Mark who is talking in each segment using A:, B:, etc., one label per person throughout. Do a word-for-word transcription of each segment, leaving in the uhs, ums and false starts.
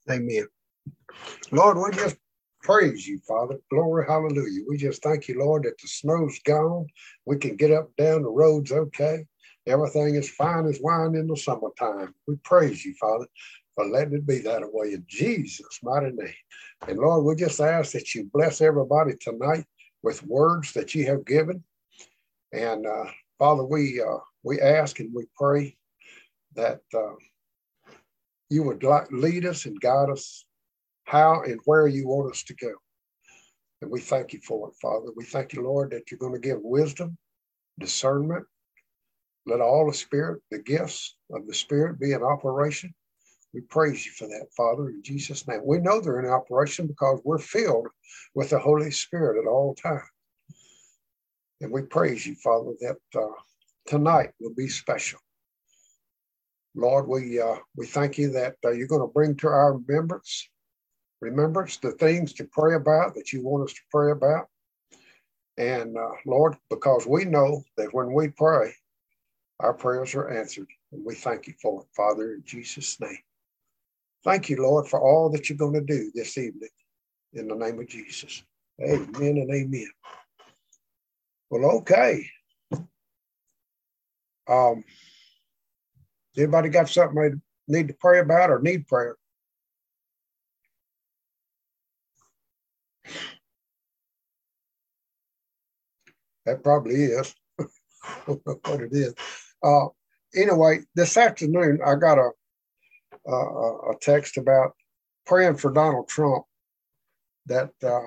A: Amen. Lord, we just praise you, Father. Glory, hallelujah. We just thank you, Lord, that the snow's gone. We can get up and down the roads okay. Everything is fine as wine in the summertime. We praise you, Father, for letting it be that way in Jesus' mighty name. And Lord, we just ask that you bless everybody tonight with words that you have given. And uh, Father, we uh, we ask and we pray that uh, you would lead us and guide us how and where you want us to go. And we thank you for it, Father. We thank you, Lord, that you're going to give wisdom, discernment. Let all the Spirit, the gifts of the Spirit be in operation. We praise you for that, Father, in Jesus' name. We know they're in operation because we're filled with the Holy Spirit at all times. And we praise you, Father, that uh, tonight will be special. Lord, we uh, we thank you that uh, you're going to bring to our remembrance, remembrance the things to pray about that you want us to pray about. And uh, Lord, because we know that when we pray, our prayers are answered. And we thank you for it, Father, in Jesus' name. Thank you, Lord, for all that you're going to do this evening. In the name of Jesus. Amen and amen. Well, okay. Um, anybody got something they need to pray about or need prayer? That probably is what it is. Uh, anyway, this afternoon, I got a, a, a text about praying for Donald Trump that, uh,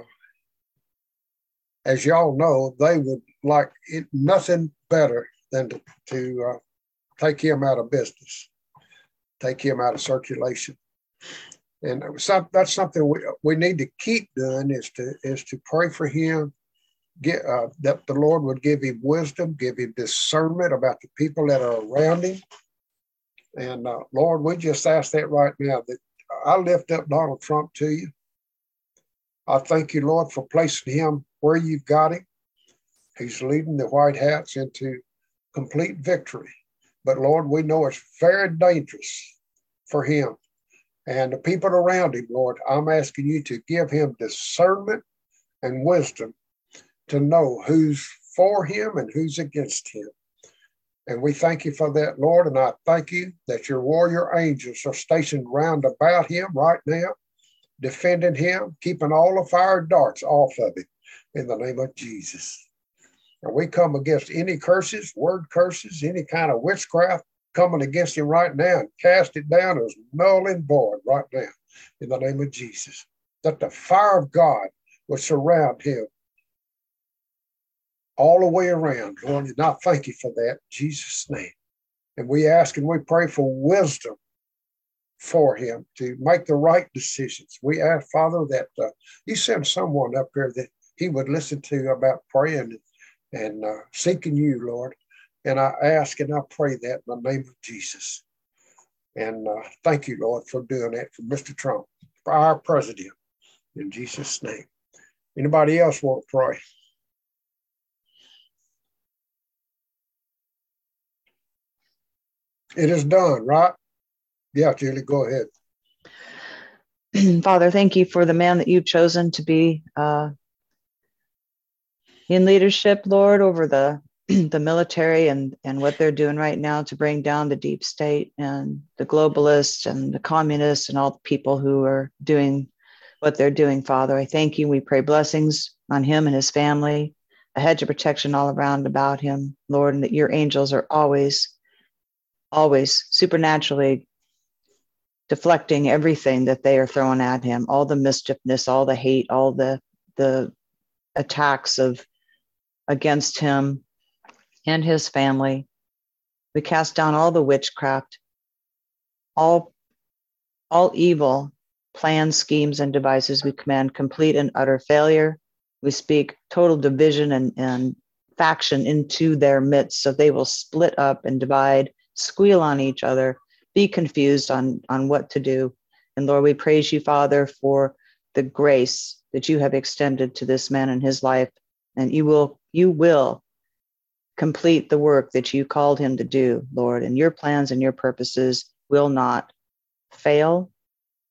A: as y'all know, they would like it, nothing better than to, to uh, take him out of business, take him out of circulation. And some, that's something we, we need to keep doing is to, is to pray for him, get uh, that the Lord would give him wisdom, give him discernment about the people that are around him. And uh, Lord, we just ask that right now, that I lift up Donald Trump to you. I thank you, Lord, for placing him where you've got him. He's leading the White Hats into complete victory. But Lord, we know it's very dangerous for him and the people around him, Lord. I'm asking you to give him discernment and wisdom to know who's for him and who's against him. And we thank you for that, Lord. And I thank you that your warrior angels are stationed round about him right now, defending him, keeping all the fire darts off of him in the name of Jesus. And we come against any curses, word curses, any kind of witchcraft coming against him right now and cast it down as null and void right now in the name of Jesus. That the fire of God would surround him all the way around, Lord. And I thank you for that in Jesus' name. And we ask and we pray for wisdom for him to make the right decisions. We ask, Father, that uh, you send someone up here that he would listen to about praying and uh, seeking you, Lord. And I ask and I pray that in the name of Jesus. And uh, thank you, Lord, for doing that for Mister Trump, for our president, in Jesus' name. Anybody else want to pray? It is done, right? Yeah, Julie, go ahead.
B: Father, thank you for the man that you've chosen to be uh, in leadership, Lord, over the the military and, and what they're doing right now to bring down the deep state and the globalists and the communists and all the people who are doing what they're doing, Father. I thank you. We pray blessings on him and his family, a hedge of protection all around about him, Lord, and that your angels are always, always supernaturally deflecting everything that they are throwing at him, all the mischiefness, all the hate, all the the attacks of against him and his family. We cast down all the witchcraft, all, all evil plans, schemes, and devices. We command complete and utter failure. We speak total division and, and faction into their midst, so they will split up and divide, squeal on each other, be confused on, on what to do. And Lord, we praise you, Father, for the grace that you have extended to this man in his life. And you will, you will complete the work that you called him to do, Lord, and your plans and your purposes will not fail.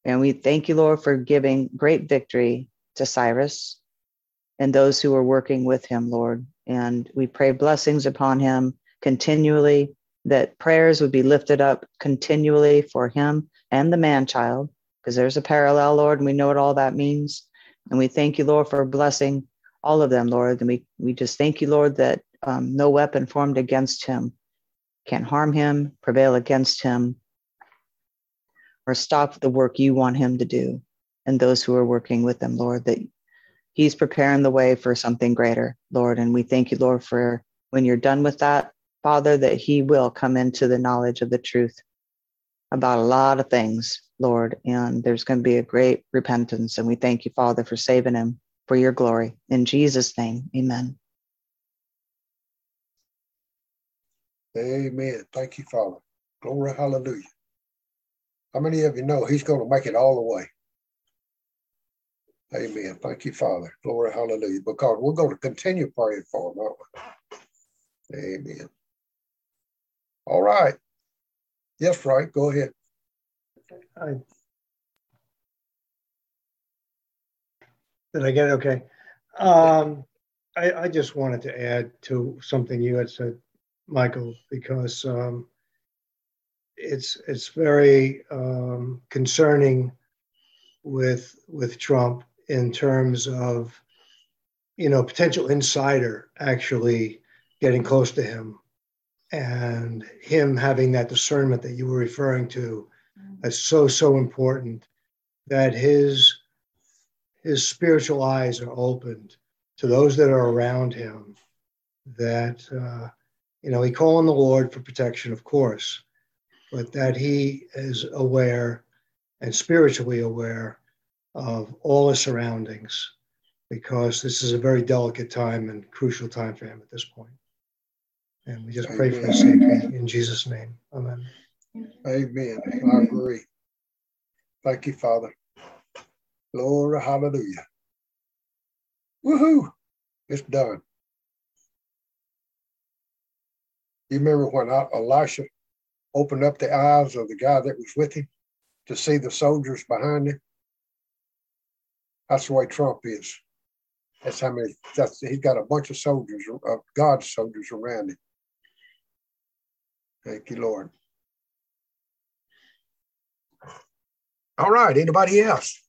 B: And we thank you, Lord, for giving great victory to Cyrus and those who are working with him, Lord. And we pray blessings upon him continually, that prayers would be lifted up continually for him and the man-child, because there's a parallel, Lord, and we know what all that means. And we thank you, Lord, for blessing all of them, Lord. And we, we just thank you, Lord, that um, no weapon formed against him can harm him, prevail against him, or stop the work you want him to do. And those who are working with him, Lord, that he's preparing the way for something greater, Lord. And we thank you, Lord, for when you're done with that, Father, that he will come into the knowledge of the truth about a lot of things, Lord. And there's going to be a great repentance. And we thank you, Father, for saving him for your glory. In Jesus' name, amen.
A: Amen. Thank you, Father. Glory, hallelujah. How many of you know he's going to make it all the way? Amen. Thank you, Father. Glory, hallelujah. Because we're going to continue praying for him, aren't we? Amen. All right. Yes, right. Go ahead.
C: I, did I get it? Okay. Um, I, I just wanted to add to something you had said, Michael, because um, it's it's very um, concerning with with Trump in terms of, you know, potential insider actually getting close to him, and him having that discernment that you were referring to. That's so so important, that his his spiritual eyes are opened to those that are around him, that uh, you know, he call on the Lord for protection, of course, but that he is aware and spiritually aware of all his surroundings, because this is a very delicate time and crucial time for him at this point. And we just pray for his safety in Jesus' name. Amen.
A: Amen. I agree. Thank you, Father. Glory, hallelujah. Woohoo! It's done. You remember when Elisha opened up the eyes of the guy that was with him to see the soldiers behind him? That's the way Trump is. That's how many, that's, he's got a bunch of soldiers, of God's soldiers around him. Thank you, Lord. All right, anybody else?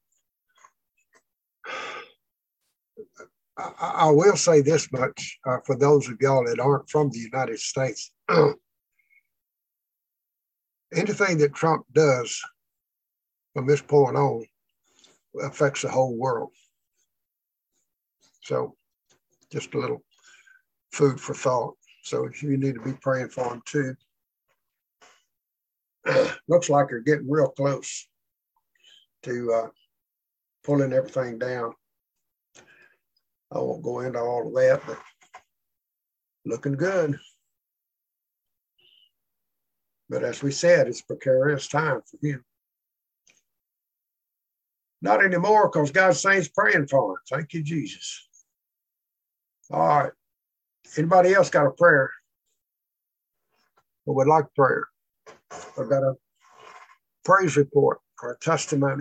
A: I, I will say this much uh, for those of y'all that aren't from the United States. Anything that Trump does from this point on affects the whole world. So just a little food for thought. So you need to be praying for him too. Looks like they're getting real close to uh, pulling everything down. I won't go into all of that, but looking good. But as we said, it's precarious time for him. Not anymore, because God's saints praying for him. Thank you, Jesus. All right. Anybody else got a prayer? Or would like prayer? Or got a praise report or a testimony?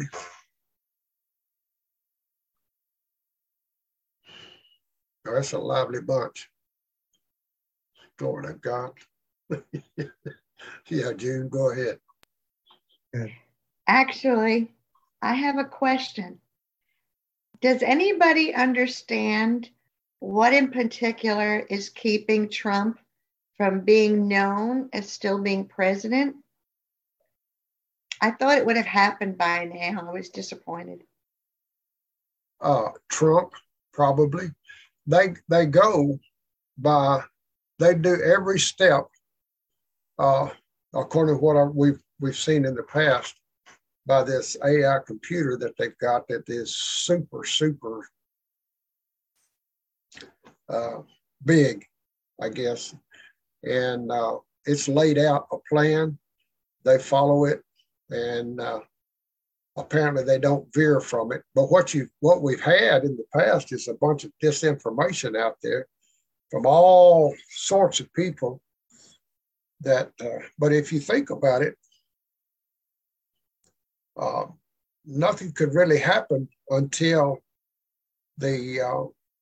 A: Oh, that's a lively bunch. Glory to God. Yeah, June, go ahead.
D: Actually, I have a question. Does anybody understand what in particular is keeping Trump from being known as still being president? I thought it would have happened by now. I was disappointed.
A: Uh, Trump, probably. They they go by, they do every step, uh, according to what I, we've we've seen in the past, by this A I computer that they've got that is super, super uh, big, I guess. And uh, it's laid out a plan. They follow it, and uh, apparently they don't veer from it. But what you what we've had in the past is a bunch of disinformation out there from all sorts of people. That, uh, but if you think about it, uh, nothing could really happen until the uh,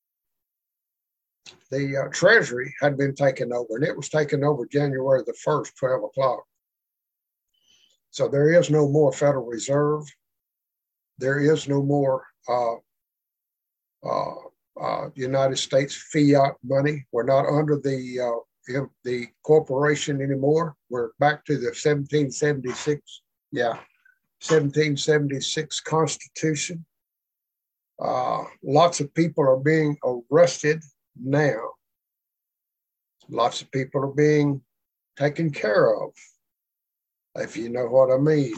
A: the uh, Treasury had been taken over, and it was taken over January the first, twelve o'clock. So there is no more Federal Reserve. There is no more uh, uh, uh, United States fiat money. We're not under the uh, the corporation anymore. We're back to the seventeen seventy-six, yeah, seventeen seventy-six Constitution. Uh, lots of people are being arrested now. Lots of people are being taken care of, if you know what I mean.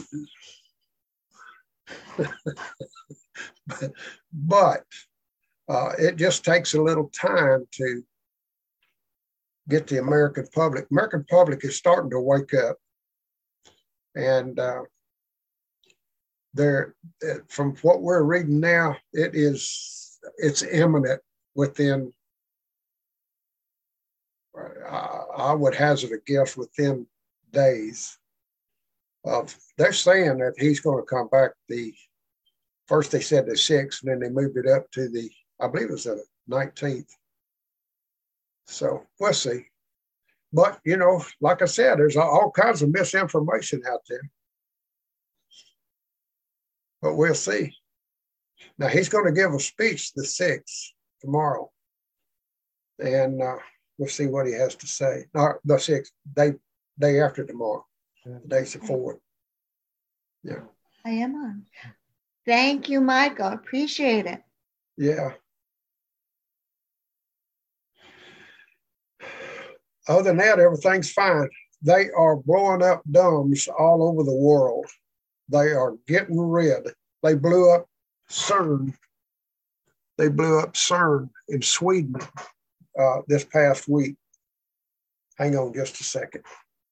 A: but but uh, it just takes a little time to get the American public. American public is starting to wake up, and uh, they're from what we're reading now, it is it's imminent within. Uh, I would hazard a guess within days. Of they're saying that he's going to come back. The first they said the sixth, and then they moved it up to the, I believe it was the nineteenth. So we'll see. But you know, like I said, there's all kinds of misinformation out there. But we'll see. Now he's going to give a speech the sixth tomorrow, and uh, we'll see what he has to say. No, the sixth day day after tomorrow. The day's the fourth. Yeah.
D: I am on. Thank you, Michael. Appreciate it.
A: Yeah. Other than that, everything's fine. They are blowing up domes all over the world. They are getting rid. They blew up CERN. They blew up CERN in Sweden uh, this past week. Hang on just a second.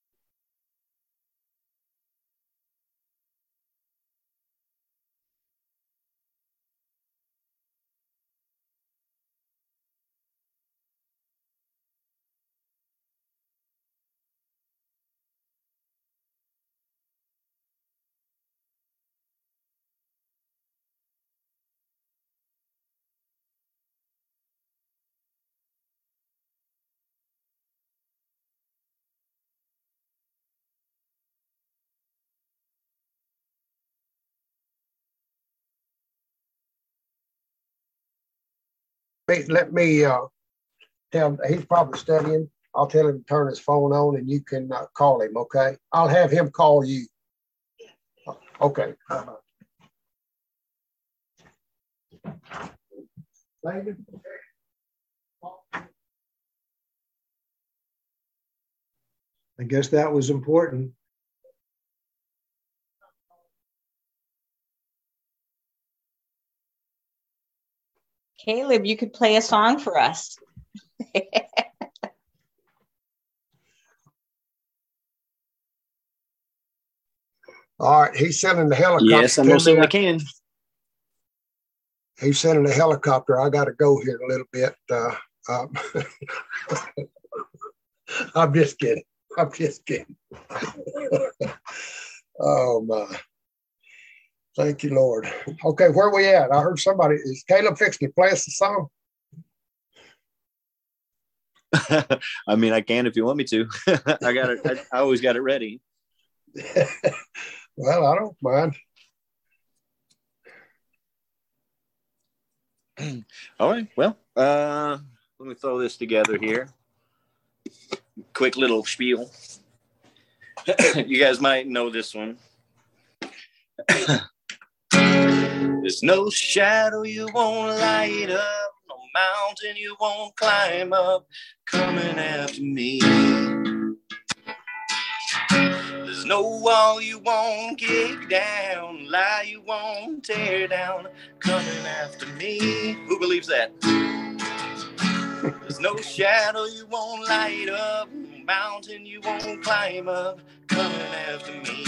A: Let me uh, tell him, he's probably studying. I'll tell him to turn his phone on and you can uh, call him, okay? I'll have him call you. Okay.
C: I guess that was important.
E: Caleb, you could play a song for us.
A: All right, he's sending the helicopter.
F: Yes, I most certainly can.
A: He's sending the helicopter. I got to go here in a little bit. Uh, um, I'm just kidding. I'm just kidding. Oh, my. Thank you, Lord. Okay, where are we at? I heard somebody. Is Caleb fixing to play us a song?
F: I mean, I can if you want me to. I got it. I, I always got it ready.
A: Well, I don't mind.
F: All right. Well, uh, let me throw this together here. Quick little spiel. You guys might know this one. There's no shadow you won't light up, no mountain you won't climb up, coming after me. There's no wall you won't kick down, lie you won't tear down, coming after me. Who believes that? There's no shadow you won't light up, no mountain you won't climb up, coming after me.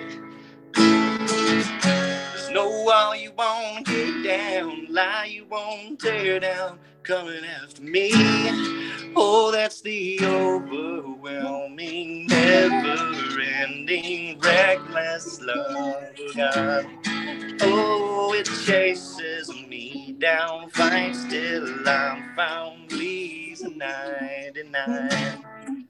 F: There's no wall you won't kick down, lie you won't tear down, coming after me. Oh, that's the overwhelming, never never-ending, reckless love of God. Oh, it chases me down, finds till I'm found, leaves a ninety-nine.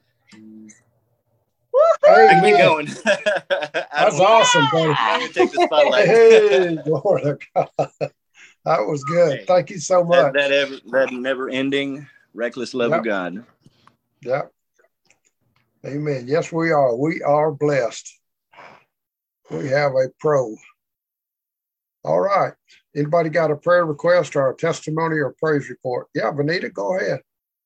A: Hey,
F: I can keep
A: man.
F: going.
A: That's awesome, buddy.
F: I'm going to take the spotlight.
A: Hey, glory to God. That was good.
F: Hey,
A: Thank you so
F: that,
A: much.
F: that, ever, that never-ending, reckless love
A: Yep.
F: of God.
A: Yep. Amen. Yes, we are. We are blessed. We have a pro. All right. Anybody got a prayer request or a testimony or praise report? Yeah, Vanita, go ahead.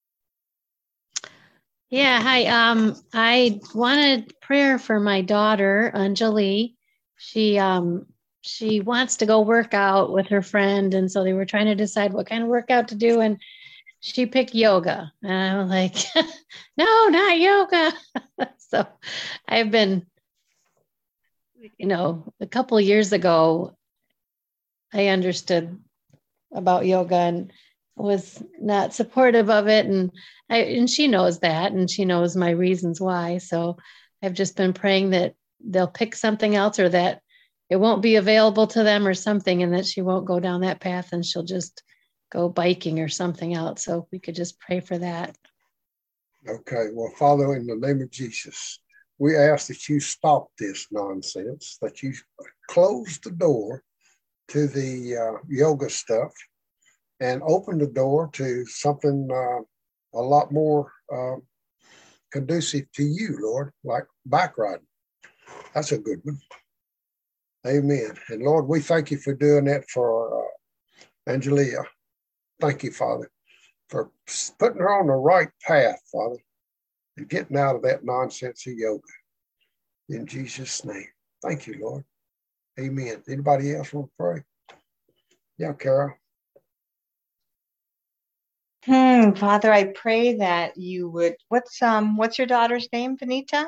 G: Yeah, hi. Um, I wanted prayer for my daughter, Anjali. She um she wants to go work out with her friend, and so they were trying to decide what kind of workout to do, and she picked yoga. And I'm like, no, not yoga. So I've been, you know, a couple of years ago, I understood about yoga and was not supportive of it. And I, and she knows that, and she knows my reasons why. So I've just been praying that they'll pick something else, or that it won't be available to them or something, and that she won't go down that path and she'll just go biking or something else. So we could just pray for that.
A: Okay. Well, Father, in the name of Jesus, we ask that you stop this nonsense, that you close the door to the uh, yoga stuff and open the door to something uh, a lot more uh, conducive to you, Lord, like bike riding. That's a good one. Amen. And Lord, we thank you for doing that for uh, Angelia. Thank you, Father, for putting her on the right path, Father, and getting out of that nonsense of yoga. In Jesus' name. Thank you, Lord. Amen. Anybody else want to pray? Yeah, Carol.
E: Hmm, Father, I pray that you would, what's um what's your daughter's name, Vanita?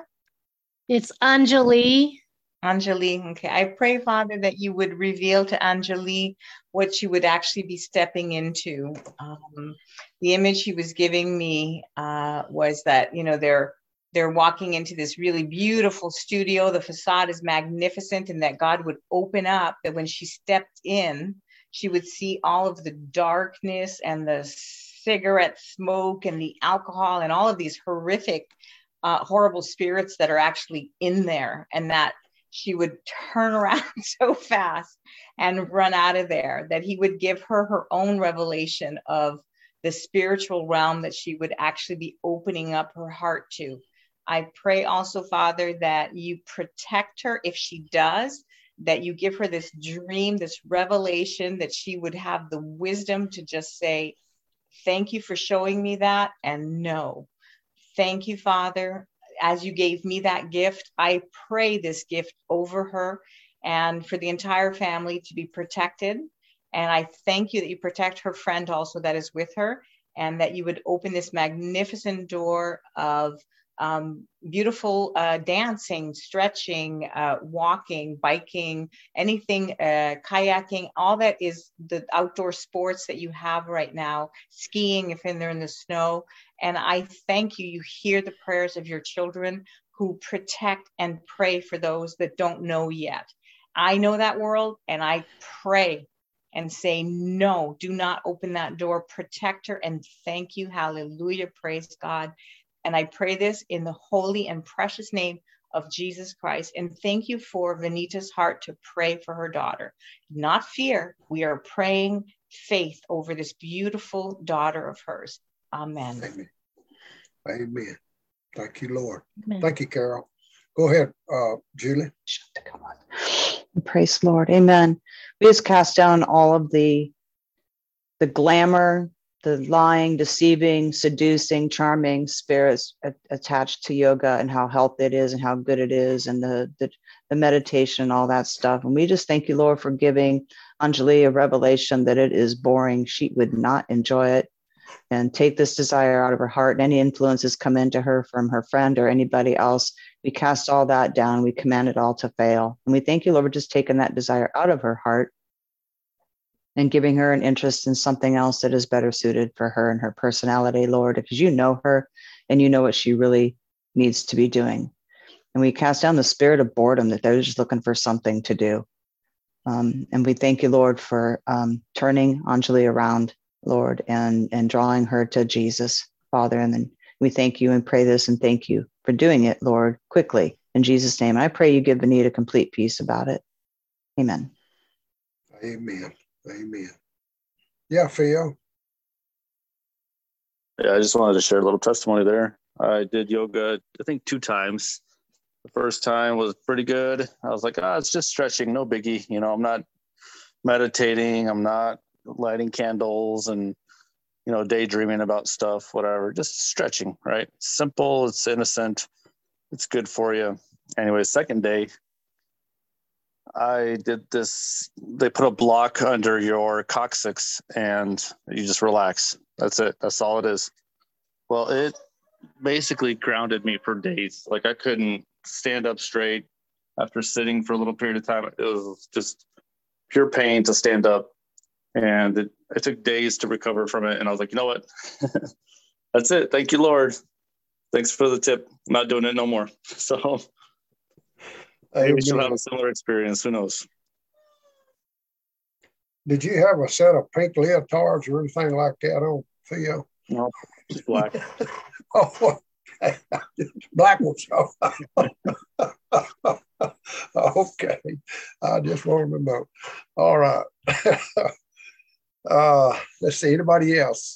G: It's Anjali.
E: Anjali. Okay. I pray, Father, that you would reveal to Anjali what she would actually be stepping into. Um, the image she was giving me uh, was that, you know, they're they're walking into this really beautiful studio. The facade is magnificent, and that God would open up, that when she stepped in, she would see all of the darkness and the cigarette smoke and the alcohol and all of these horrific, uh, horrible spirits that are actually in there, and that she would turn around so fast and run out of there, that he would give her her own revelation of the spiritual realm that she would actually be opening up her heart to. I pray also, Father, that you protect her if she does, that you give her this dream, this revelation, that she would have the wisdom to just say, thank you for showing me that, and no. Thank you, Father. As you gave me that gift, I pray this gift over her and for the entire family to be protected. And I thank you that you protect her friend also that is with her, and that you would open this magnificent door of um, beautiful uh, dancing, stretching, uh, walking, biking, anything, uh, kayaking, all that is the outdoor sports that you have right now, skiing if they're in the snow. And I thank you, you hear the prayers of your children who protect and pray for those that don't know yet. I know that world, and I pray and say, no, do not open that door. Protect her, and thank you. Hallelujah. Praise God. And I pray this in the holy and precious name of Jesus Christ. And thank you for Vanita's heart to pray for her daughter. Not fear. We are praying faith over this beautiful daughter of hers. Amen.
A: Amen. Amen. Thank you, Lord.
G: Amen.
A: Thank you, Carol. Go ahead, uh, Julie.
B: Come on. Praise the Lord. Amen. We just cast down all of the the glamour, the lying, deceiving, seducing, charming spirits a- attached to yoga, and how healthy it is and how good it is, and the, the the meditation and all that stuff. And we just thank you, Lord, for giving Anjali a revelation that it is boring. She would not enjoy it. And take this desire out of her heart, and any influences come into her from her friend or anybody else, we cast all that down. We command it all to fail. And we thank you, Lord, for just taking that desire out of her heart and giving her an interest in something else that is better suited for her and her personality, Lord, because you know her and you know what she really needs to be doing. And we cast down the spirit of boredom that they're just looking for something to do. Um, and we thank you, Lord, for um, turning Anjali around, Lord, and, and drawing her to Jesus, Father. And then we thank you and pray this and thank you for doing it, Lord, quickly in Jesus' name. And I pray you give Vanita complete peace about it. Amen.
A: Amen. Amen. Yeah, Phil.
H: Yeah, I just wanted to share a little testimony there. I did yoga, I think, two times. The first time was pretty good. I was like, ah, it's just stretching, no biggie. You know, I'm not meditating. I'm not lighting candles and, you know, daydreaming about stuff, whatever. Just stretching, right? Simple. It's innocent. It's good for you. Anyway, second day, I did this. They put a block under your coccyx and you just relax. That's it. That's all it is. Well, it basically grounded me for days. Like I couldn't stand up straight after sitting for a little period of time. It was just pure pain to stand up. And it, it took days to recover from it. And I was like, you know what? That's it. Thank you, Lord. Thanks for the tip. I'm not doing it no more. So maybe we should have a similar experience. Who knows?
A: Did you have a set of pink leotards or anything like that on, Theo?
H: No, just black.
A: Oh, okay. Black ones. Okay. I just wanted to know. All right. uh, let's see. Anybody else?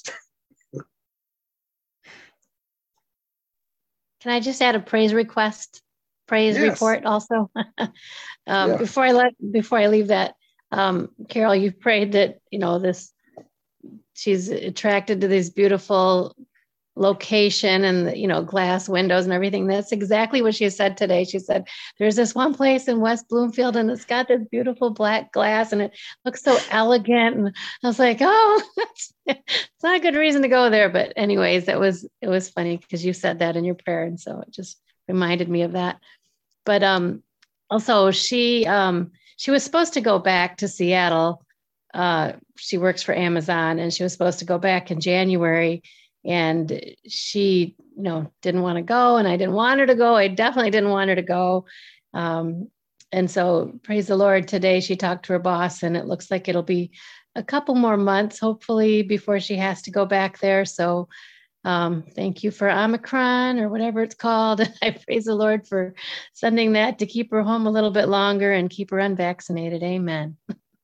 G: Can I just add a praise request, praise
A: Yes.
G: report also? um,
A: Yeah.
G: Before I let, before I leave that, um, Carol, you prayed that, you know, this, she's attracted to this beautiful location and, you know, glass windows and everything. That's exactly what she said today. She said, there's this one place in West Bloomfield and it's got this beautiful black glass and it looks so elegant. And I was like, oh, it's not a good reason to go there. But anyways, that was, it was funny because you said that in your prayer. And so it just reminded me of that. But um, also she, um, she was supposed to go back to Seattle. Uh, she works for Amazon and she was supposed to go back in January. And she, you know, didn't want to go and I didn't want her to go. I definitely didn't want her to go. Um, and so praise the Lord, today she talked to her boss and it looks like it'll be a couple more months, hopefully, before she has to go back there. So um, thank you for Omicron or whatever it's called. I praise the Lord for sending that to keep her home a little bit longer and keep her unvaccinated. Amen.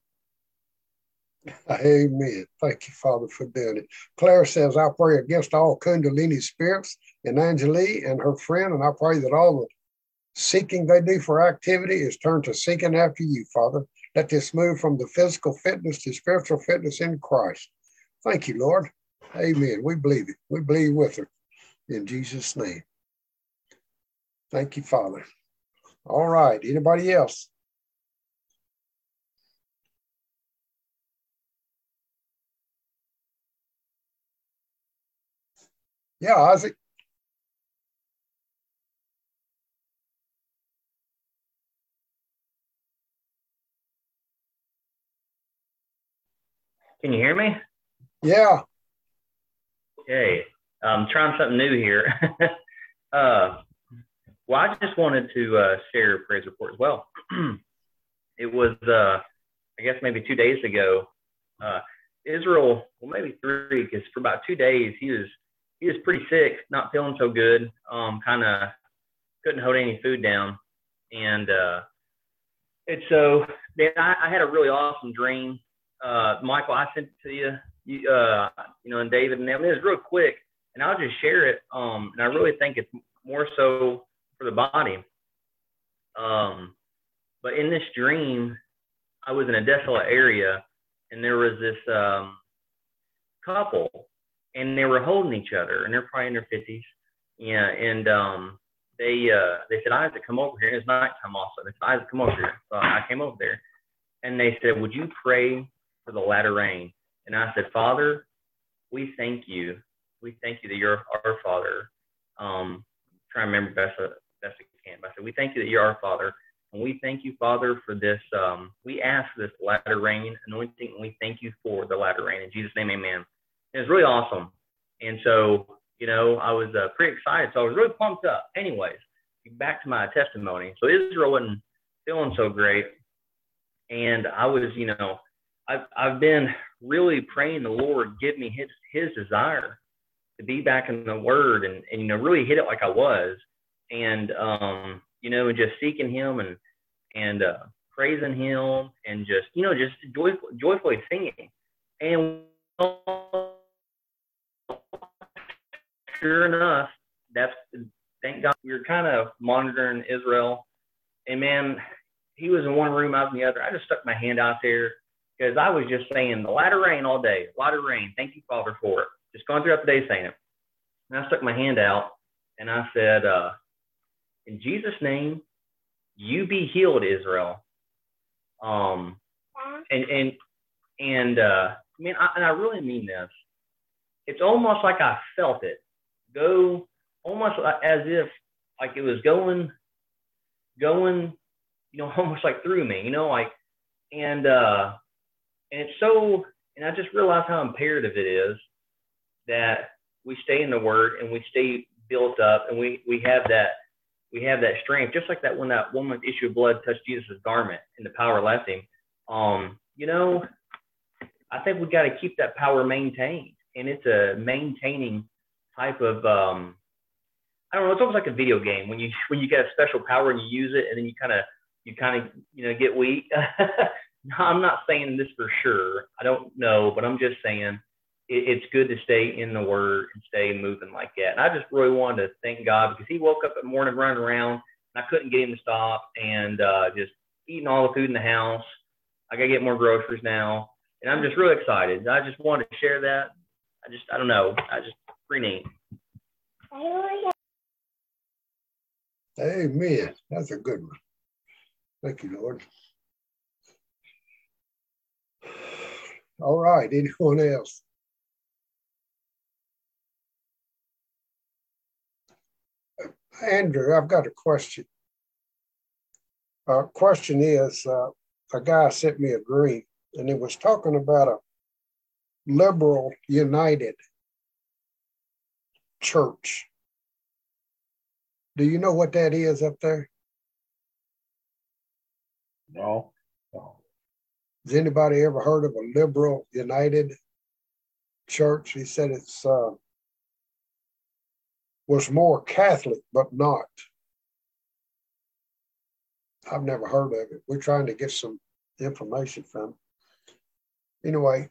A: Amen. Thank you, Father, for doing it. Claire says, I pray against all Kundalini spirits in Anjali and her friend, and I pray that all the seeking they do for activity is turned to seeking after you, Father. Let this move from the physical fitness to spiritual fitness in Christ. Thank you, Lord. Amen. We believe it. We believe with her in Jesus' name. Thank you, Father. All right. Anybody else? Yeah, Isaac.
I: Can you hear me?
A: Yeah.
I: Okay. I'm trying something new here. uh, well, I just wanted to uh, share a praise report as well. It was, uh, I guess, maybe two days ago. Uh, Israel, well, maybe three, because for about two days he was he was pretty sick, not feeling so good. Um, kind of couldn't hold any food down, and uh, and so then I, I had a really awesome dream. Uh, Michael, I sent it to you, you, uh, you know, and David, and them. It was real quick, and I'll just share it. Um, and I really think it's more so for the body. Um, but in this dream, I was in a desolate area, and there was this um, couple, and they were holding each other, and they're probably in their fifties. Yeah, and um, they uh, they said, Isaac, come over here. It's nighttime also. They said, Isaac, come over here. So I came over there, and they said, would you pray for the latter rain? And I said, Father, we thank you. We thank you that you're our Father. Um, try to remember best, best I can. But I said, we thank you that you're our Father. And we thank you, Father, for this. Um, we ask for this latter rain anointing, and we thank you for the latter rain. In Jesus' name, amen. It was really awesome. And so, you know, I was uh, pretty excited. So I was really pumped up. Anyways, back to my testimony. So Israel wasn't feeling so great. And I was, you know, I've, I've been really praying the Lord give me his, his desire to be back in the word and, and, you know, really hit it like I was. And, um, you know, and just seeking him and, and, uh, praising him and just, you know, just joyful, joyfully singing. And sure enough, that's, thank God, we were kind of monitoring Israel. And man, he was in one room, I was in the other. I just stuck my hand out there because I was just saying the latter rain all day, latter rain. Thank you, Father, for it. Just going throughout the day saying it. And I stuck my hand out and I said, uh, in Jesus' name, you be healed, Israel. Um, and, and, and, uh, I mean, I, and I really mean this. It's almost like I felt it go almost as if like it was going, going, you know, almost like through me, you know, like, and, uh, and it's so, and I just realized how imperative it is that we stay in the word and we stay built up and we, we have that, we have that strength, just like that when that woman with issue of blood touched Jesus' garment and the power left him. Um, you know, I think we got to keep that power maintained, and it's a maintaining type of, um, I don't know, it's almost like a video game when you, when you get a special power and you use it and then you kind of, you kind of, you know, get weak. No, I'm not saying this for sure. I don't know, but I'm just saying it, it's good to stay in the word and stay moving like that. And I just really wanted to thank God because he woke up in the morning running around and I couldn't get him to stop and uh, just eating all the food in the house. I got to get more groceries now. And I'm just really excited. I just wanted to share that. I just, I don't know. I just, pretty neat.
A: Amen. That's a good one. Thank you, Lord. All right. Anyone else? Andrew, I've got a question. Our question is, uh, a guy sent me a dream, and it was talking about a liberal united church. Do you know what that is up there?
J: No. No.
A: Has anybody ever heard of a liberal united church? He said it's uh, was more Catholic, but not. I've never heard of it. We're trying to get some information from him. Anyway,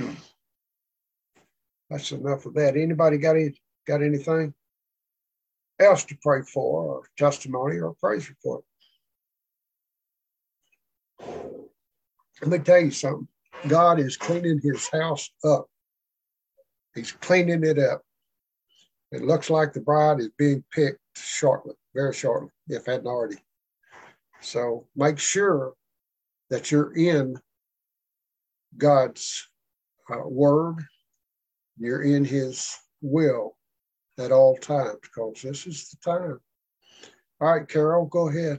A: that's enough of that. Anybody got any, got anything else to pray for, or testimony, or praise report? Let me tell you something. God is cleaning his house up. He's cleaning it up. It looks like the bride is being picked shortly, very shortly, if hadn't already. So make sure that you're in God's uh, word. You're in his will at all times, because this is the time. All right, Carol, go ahead.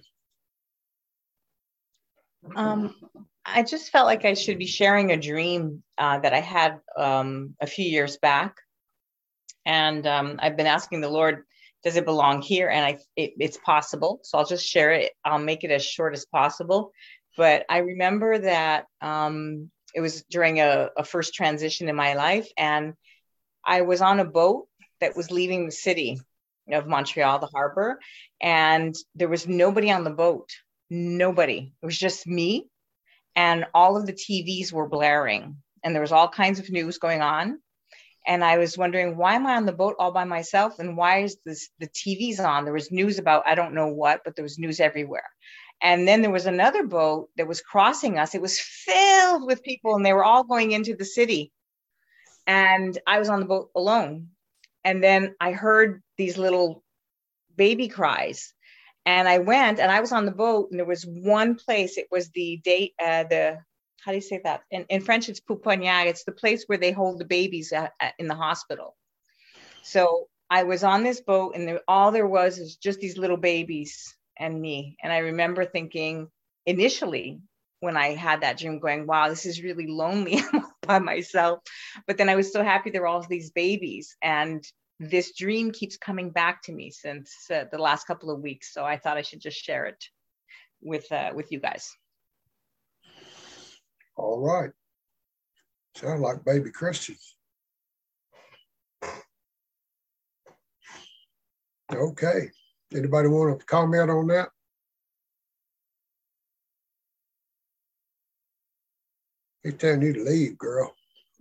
E: Um, I just felt like I should be sharing a dream uh, that I had um, a few years back. And um, I've been asking the Lord, does it belong here? And I, it, it's possible. So I'll just share it. I'll make it as short as possible. But I remember that um, it was during a, a first transition in my life. And I was on a boat that was leaving the city of Montreal, the harbor. And there was nobody on the boat. Nobody. It was just me. And all of the T Vs were blaring. And there was all kinds of news going on. And I was wondering, why am I on the boat all by myself? And why is this the T V's on? There was news about, I don't know what, but there was news everywhere. And then there was another boat that was crossing us. It was filled with people and they were all going into the city. And I was on the boat alone. And then I heard these little baby cries. And I went and I was on the boat and there was one place. It was the date, uh, the, how do you say that? In, in French, it's pouponnière. It's the place where they hold the babies at, at, in the hospital. So I was on this boat and there, all there was is just these little babies and me. And I remember thinking initially when I had that dream going, wow, this is really lonely. I'm all by myself. But then I was so happy there were all these babies. And this dream keeps coming back to me since uh, the last couple of weeks. So I thought I should just share it with uh, with you guys.
A: All right. Sound like baby Christians. Okay. Anybody want to comment on that? He's telling you to leave, girl.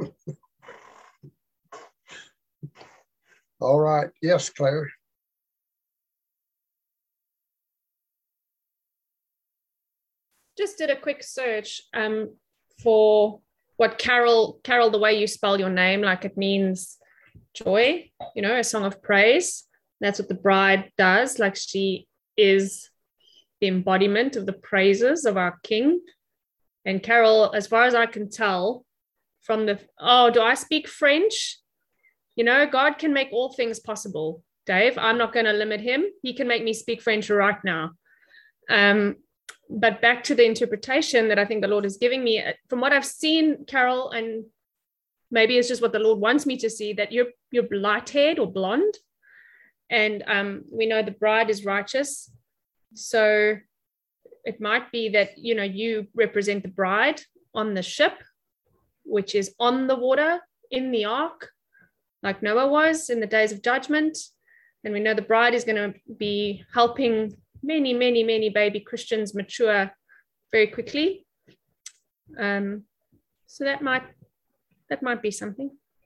A: All right. Yes, Claire.
K: Just did a quick search um, for what Carol, Carol, the way you spell your name, like it means joy, you know, a song of praise. That's what the bride does. Like she is the embodiment of the praises of our King. And Carol, as far as I can tell from the, oh, do I speak French? You know, God can make all things possible, Dave. I'm not going to limit him. He can make me speak French right now. Um, but back to the interpretation that I think the Lord is giving me, from what I've seen, Carol, and maybe it's just what the Lord wants me to see, that you're, you're light-haired or blonde. And um, we know the bride is righteous. So it might be that, you know, you represent the bride on the ship, which is on the water in the ark, like Noah was in the days of judgment. And we know the bride is going to be helping many, many, many baby Christians mature very quickly. Um, so that might, that might be something.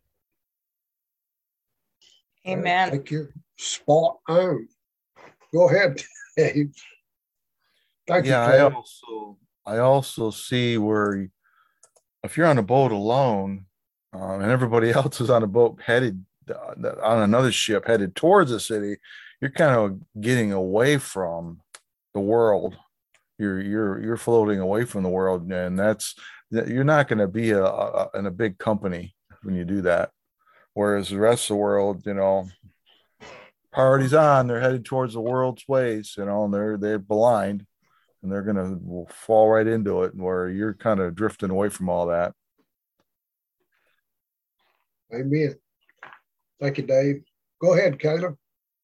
E: Amen.
A: Thank you. Spot on. Go ahead, Dave. Thank
J: yeah,
A: you,
J: I
A: Claire.
J: also I also see where if you're on a boat alone um, and everybody else is on a boat headed uh, on another ship headed towards the city, you're kind of getting away from the world. You're you're you're floating away from the world, and that's you're not going to be a, a in a big company when you do that. Whereas the rest of the world, you know, party's on, they're headed towards the world's ways, you know, and they're they're blind. And they're going to fall right into it, where you're kind of drifting away from all that.
A: Amen. Thank you, Dave. Go ahead, Caleb.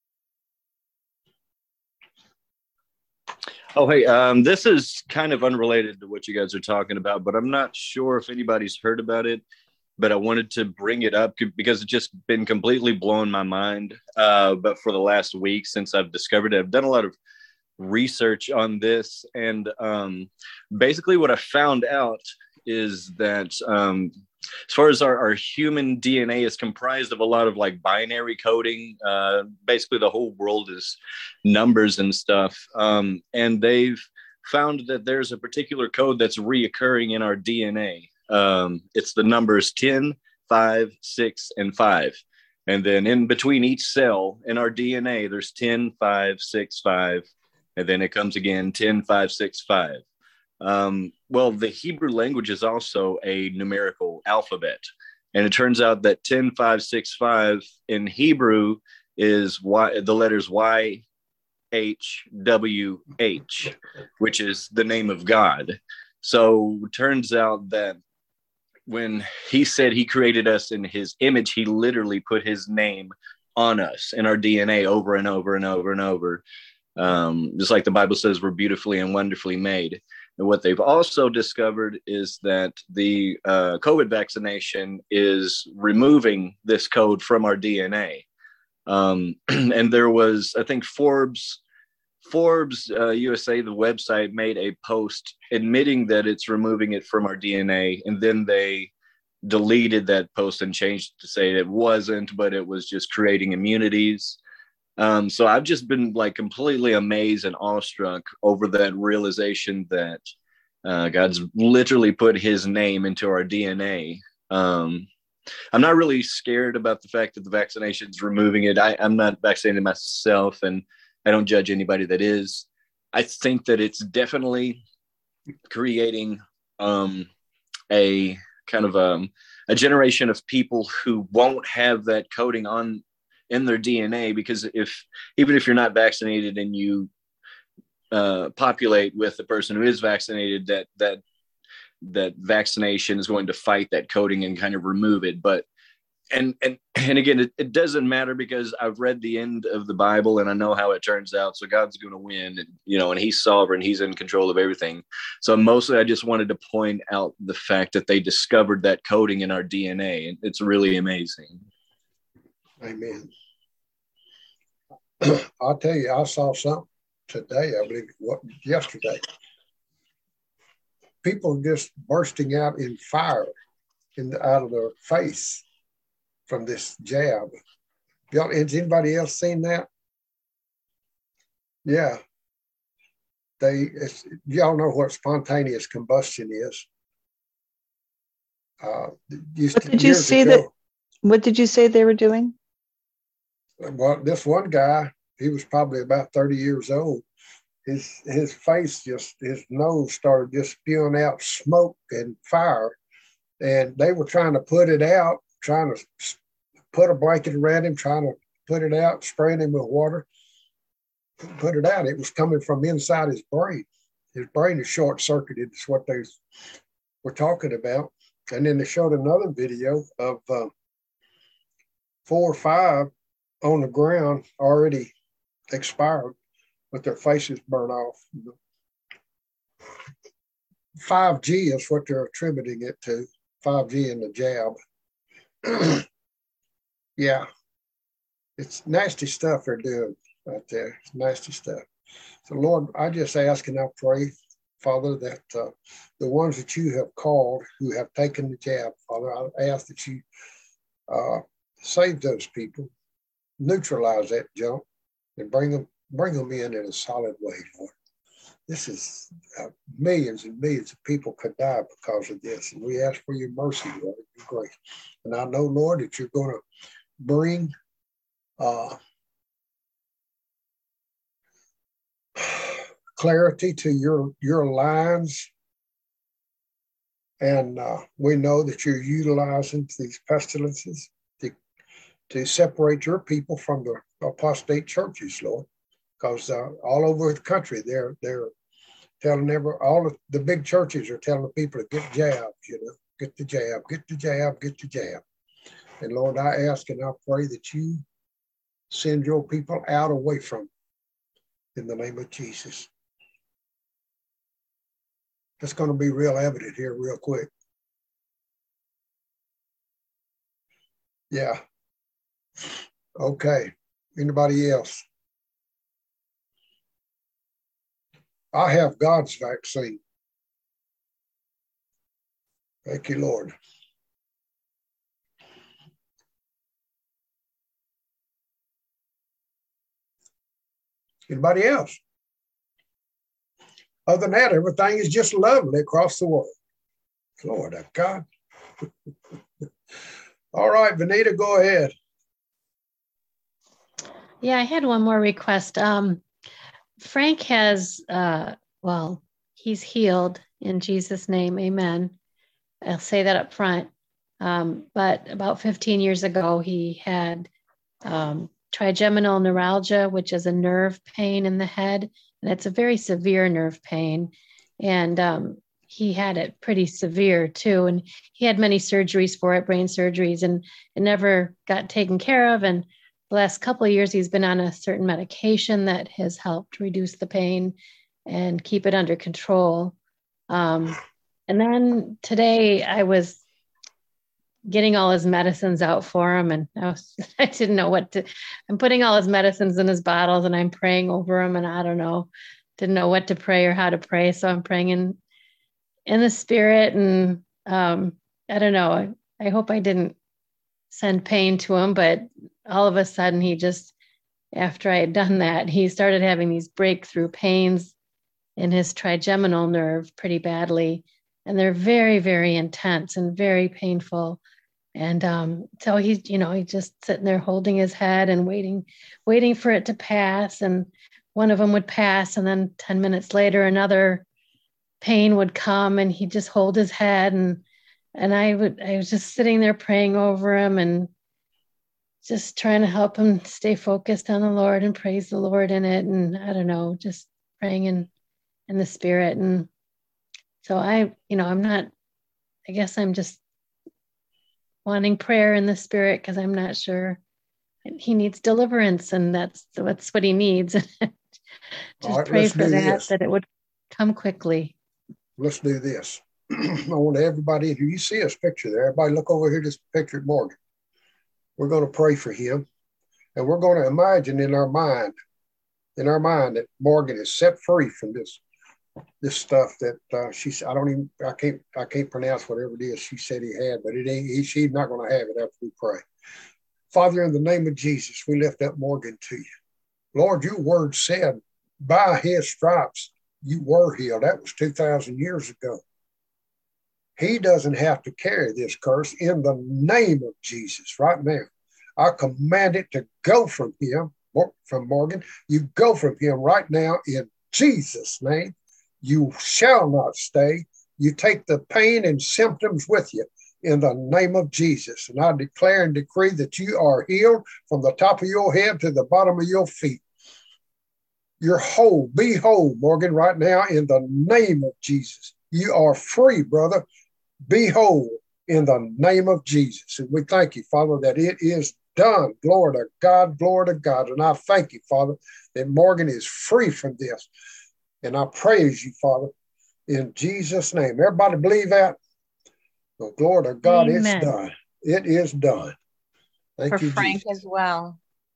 F: Oh, hey, um, this is kind of unrelated to what you guys are talking about, but I'm not sure if anybody's heard about it, but I wanted to bring it up because it's just been completely blowing my mind. Uh, but for the last week since I've discovered it, I've done a lot of research on this, and um, basically what I found out is that um, as far as our, our human D N A is comprised of a lot of like binary coding. Uh, basically the whole world is numbers and stuff, um, and they've found that there's a particular code that's reoccurring in our D N A. Um, it's the numbers ten, five, six, and five. And then in between each cell in our D N A, there's ten, five, six, five. And then it comes again, ten, five, six, five. Um, well, the Hebrew language is also a numerical alphabet. And it turns out that ten, five, six, five in Hebrew is y, the letters Y, H, W, H, which is the name of God. So it turns out that when he said he created us in his image, he literally put his name on us in our D N A over and over and over and over. Um, just like the Bible says, we're beautifully and wonderfully made. And what they've also discovered is that the uh, COVID vaccination is removing this code from our D N A. Um, and there was, I think Forbes, Forbes uh, U S A, the website, made a post admitting that it's removing it from our D N A. And then they deleted that post and changed to say it wasn't, but it was just creating immunities. Um, so I've just been like completely amazed and awestruck over that realization that uh, God's literally put his name into our D N A. Um, I'm not really scared about the fact that the vaccination is removing it. I, I'm not vaccinated myself, and I don't judge anybody that is. I think that it's definitely creating um, a kind of um, a generation of people who won't have that coding on in their D N A, because if even if you're not vaccinated and you uh, populate with the person who is vaccinated, that that that vaccination is going to fight that coding and kind of remove it. But
L: and and and again, it, it doesn't matter because I've read the end of the Bible and I know how it turns out. So God's going to win, and you know, and He's sovereign. He's in control of everything. So mostly, I just wanted to point out the fact that they discovered that coding in our D N A, and it's really amazing.
A: Amen. I'll tell you, I saw something today. I believe what yesterday. People just bursting out in fire in the, out of their face from this jab. Y'all, has anybody else seen that? Yeah. They, it's, y'all know what spontaneous combustion is. Uh,
B: what did you see ago, that? What did you say they were doing?
A: Well, this one guy, he was probably about thirty years old. His his face just, his nose started just spewing out smoke and fire. And they were trying to put it out, trying to put a blanket around him, trying to put it out, spraying him with water, put it out. It was coming from inside his brain. His brain is short-circuited. It's what they were talking about. And then they showed another video of uh, four or five on the ground already expired with their faces burned off. five G is what they're attributing it to. five G in the jab. Yeah, it's nasty stuff they're doing out there. It's nasty stuff. So, Lord, I just ask and I pray, Father, that uh, the ones that you have called who have taken the jab, Father, I ask that you uh, save those people, neutralize that junk, and bring them, bring them in in a solid way, Lord. This is uh, millions and millions of people could die because of this. And we ask for your mercy, Lord, your grace. And I know, Lord, that you're going to bring uh, clarity to your, your lines. And uh, we know that you're utilizing these pestilences to, to separate your people from the apostate churches, Lord. Because uh, all over the country, they're they're telling every all of the big churches are telling the people to get jabs, you know, get the jab, get the jab, get the jab. And Lord, I ask and I pray that you send your people out away from it in the name of Jesus. That's going to be real evident here real quick. Yeah. Okay. Anybody else? I have God's vaccine. Thank you, Lord. Anybody else? Other than that, everything is just lovely across the world. Lord of God. All right, Vanita, go ahead.
G: Yeah, I had one more request. Um, Frank has, uh, well, he's healed in Jesus' name, amen. I'll say that up front. Um, but about fifteen years ago, he had um, trigeminal neuralgia, which is a nerve pain in the head. And it's a very severe nerve pain. And um, he had it pretty severe too. And he had many surgeries for it, brain surgeries, and it never got taken care of. And the last couple of years, he's been on a certain medication that has helped reduce the pain and keep it under control. Um, and then today I was getting all his medicines out for him, and I, was, I didn't know what to, I'm putting all his medicines in his bottles and I'm praying over him, and I don't know, didn't know what to pray or how to pray. So I'm praying in, in the spirit, and um, I don't know, I, I hope I didn't send pain to him, but all of a sudden he just, after I had done that, he started having these breakthrough pains in his trigeminal nerve pretty badly. And they're very, very intense and very painful. And um, so he's, you know, he's just sitting there holding his head and waiting, waiting for it to pass. And one of them would pass. And then ten minutes later, another pain would come, and he'd just hold his head. And, and I would, I was just sitting there praying over him and just trying to help him stay focused on the Lord and praise the Lord in it. And I don't know, just praying in, in the spirit. And so I, you know, I'm not, I guess I'm just wanting prayer in the spirit because I'm not sure he needs deliverance, and that's that's what he needs. Just
A: right,
G: pray
A: let's
G: for
A: do
G: that,
A: this.
G: that it would come quickly.
A: Let's do this. I want everybody, if you see this picture there, everybody look over here, this picture of Morgan. We're going to pray for him, and we're going to imagine in our mind, in our mind that Morgan is set free from this, this stuff that uh, she's, I don't even, I can't, I can't pronounce whatever it is she said he had, but it ain't, he, she's not going to have it after we pray. Father, in the name of Jesus, we lift up Morgan to you. Lord, your word said, by his stripes, you were healed. That was two thousand years ago. He doesn't have to carry this curse in the name of Jesus right now. I command it to go from him, from Morgan. You go from him right now in Jesus' name. You shall not stay. You take the pain and symptoms with you in the name of Jesus. And I declare and decree that you are healed from the top of your head to the bottom of your feet. You're whole. Be whole, Morgan, right now in the name of Jesus. You are free, brother. Be whole in the name of Jesus. And we thank you, Father, that it is done. Glory to God, glory to God. And I thank you, Father, that Morgan is free from this. And I praise you, Father, in Jesus' name. Everybody believe that? Well, glory to God,
E: Amen.
A: It's done. It is done. Thank
E: For
A: you,
E: Frank
A: Jesus.
E: as well.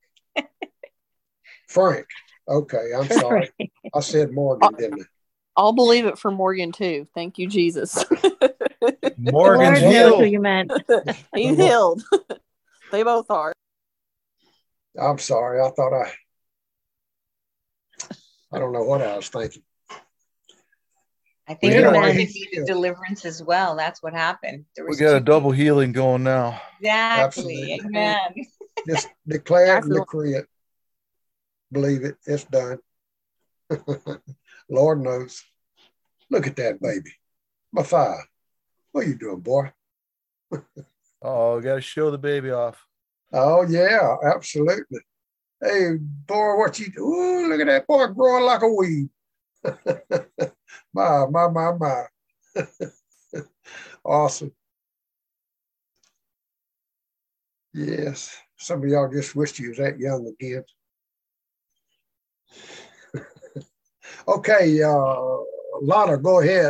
A: Frank. Okay, I'm sorry. I said Morgan, didn't I?
M: I'll believe it for Morgan too. Thank you, Jesus.
J: Morgan's
G: Lord knows who
J: healed.
G: you meant.
M: He's healed. They both are.
A: I'm sorry. I thought I, I don't know what I was thinking.
E: I think
A: Well,
E: your
A: anyway,
E: husband
A: he's
E: needed
A: healed.
E: deliverance as well. That's what happened. There
J: We
E: was
J: got a
E: two
J: double healing going now.
E: Exactly.
A: Absolutely.
E: Amen.
A: Just declare it and
M: Absolutely.
A: decree it. Believe it. It's done. Lord knows. Look at that baby. Mathai, what are you doing, boy?
J: Oh, got to show the baby off.
A: Oh, yeah, absolutely. Hey, boy, what you do? Ooh, look at that boy growing like a weed. my, my, my, my. Awesome. Yes. Some of y'all just wished you was that young again. Okay, uh, Lana, go ahead.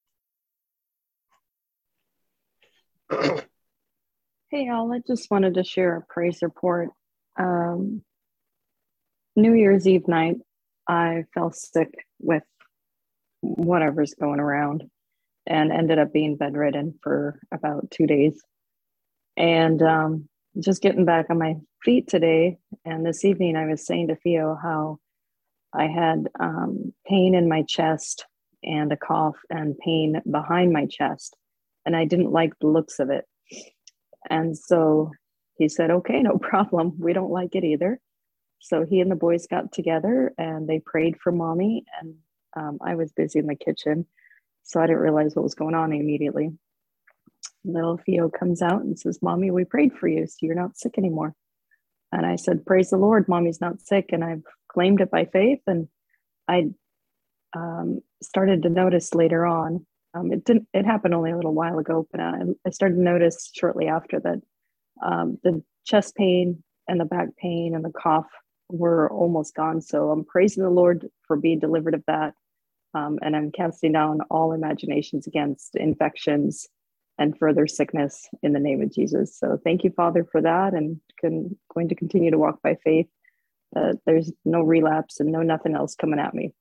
N: Hey, y'all, I just wanted to share a praise report. Um, New Year's Eve night, I fell sick with whatever's going around and ended up being bedridden for about two days. And um, just getting back on my feet today. And this evening, I was saying to Theo how I had um, pain in my chest and a cough and pain behind my chest. And I didn't like the looks of it. And so he said, okay, no problem. We don't like it either. So he and the boys got together and they prayed for mommy. And um, I was busy in the kitchen, so I didn't realize what was going on immediately. Little Theo comes out and says, mommy, we prayed for you, so you're not sick anymore. And I said, praise the Lord, mommy's not sick. And I've claimed it by faith. And I um, started to notice later on, um, it didn't, it happened only a little while ago, but I, I started to notice shortly after that um, the chest pain and the back pain and the cough were almost gone. So I'm praising the Lord for being delivered of that. Um, and I'm casting down all imaginations against infections and further sickness in the name of Jesus. So thank you, Father, for that, and can, going to continue to walk by faith. Uh, there's no relapse and no nothing else coming at me.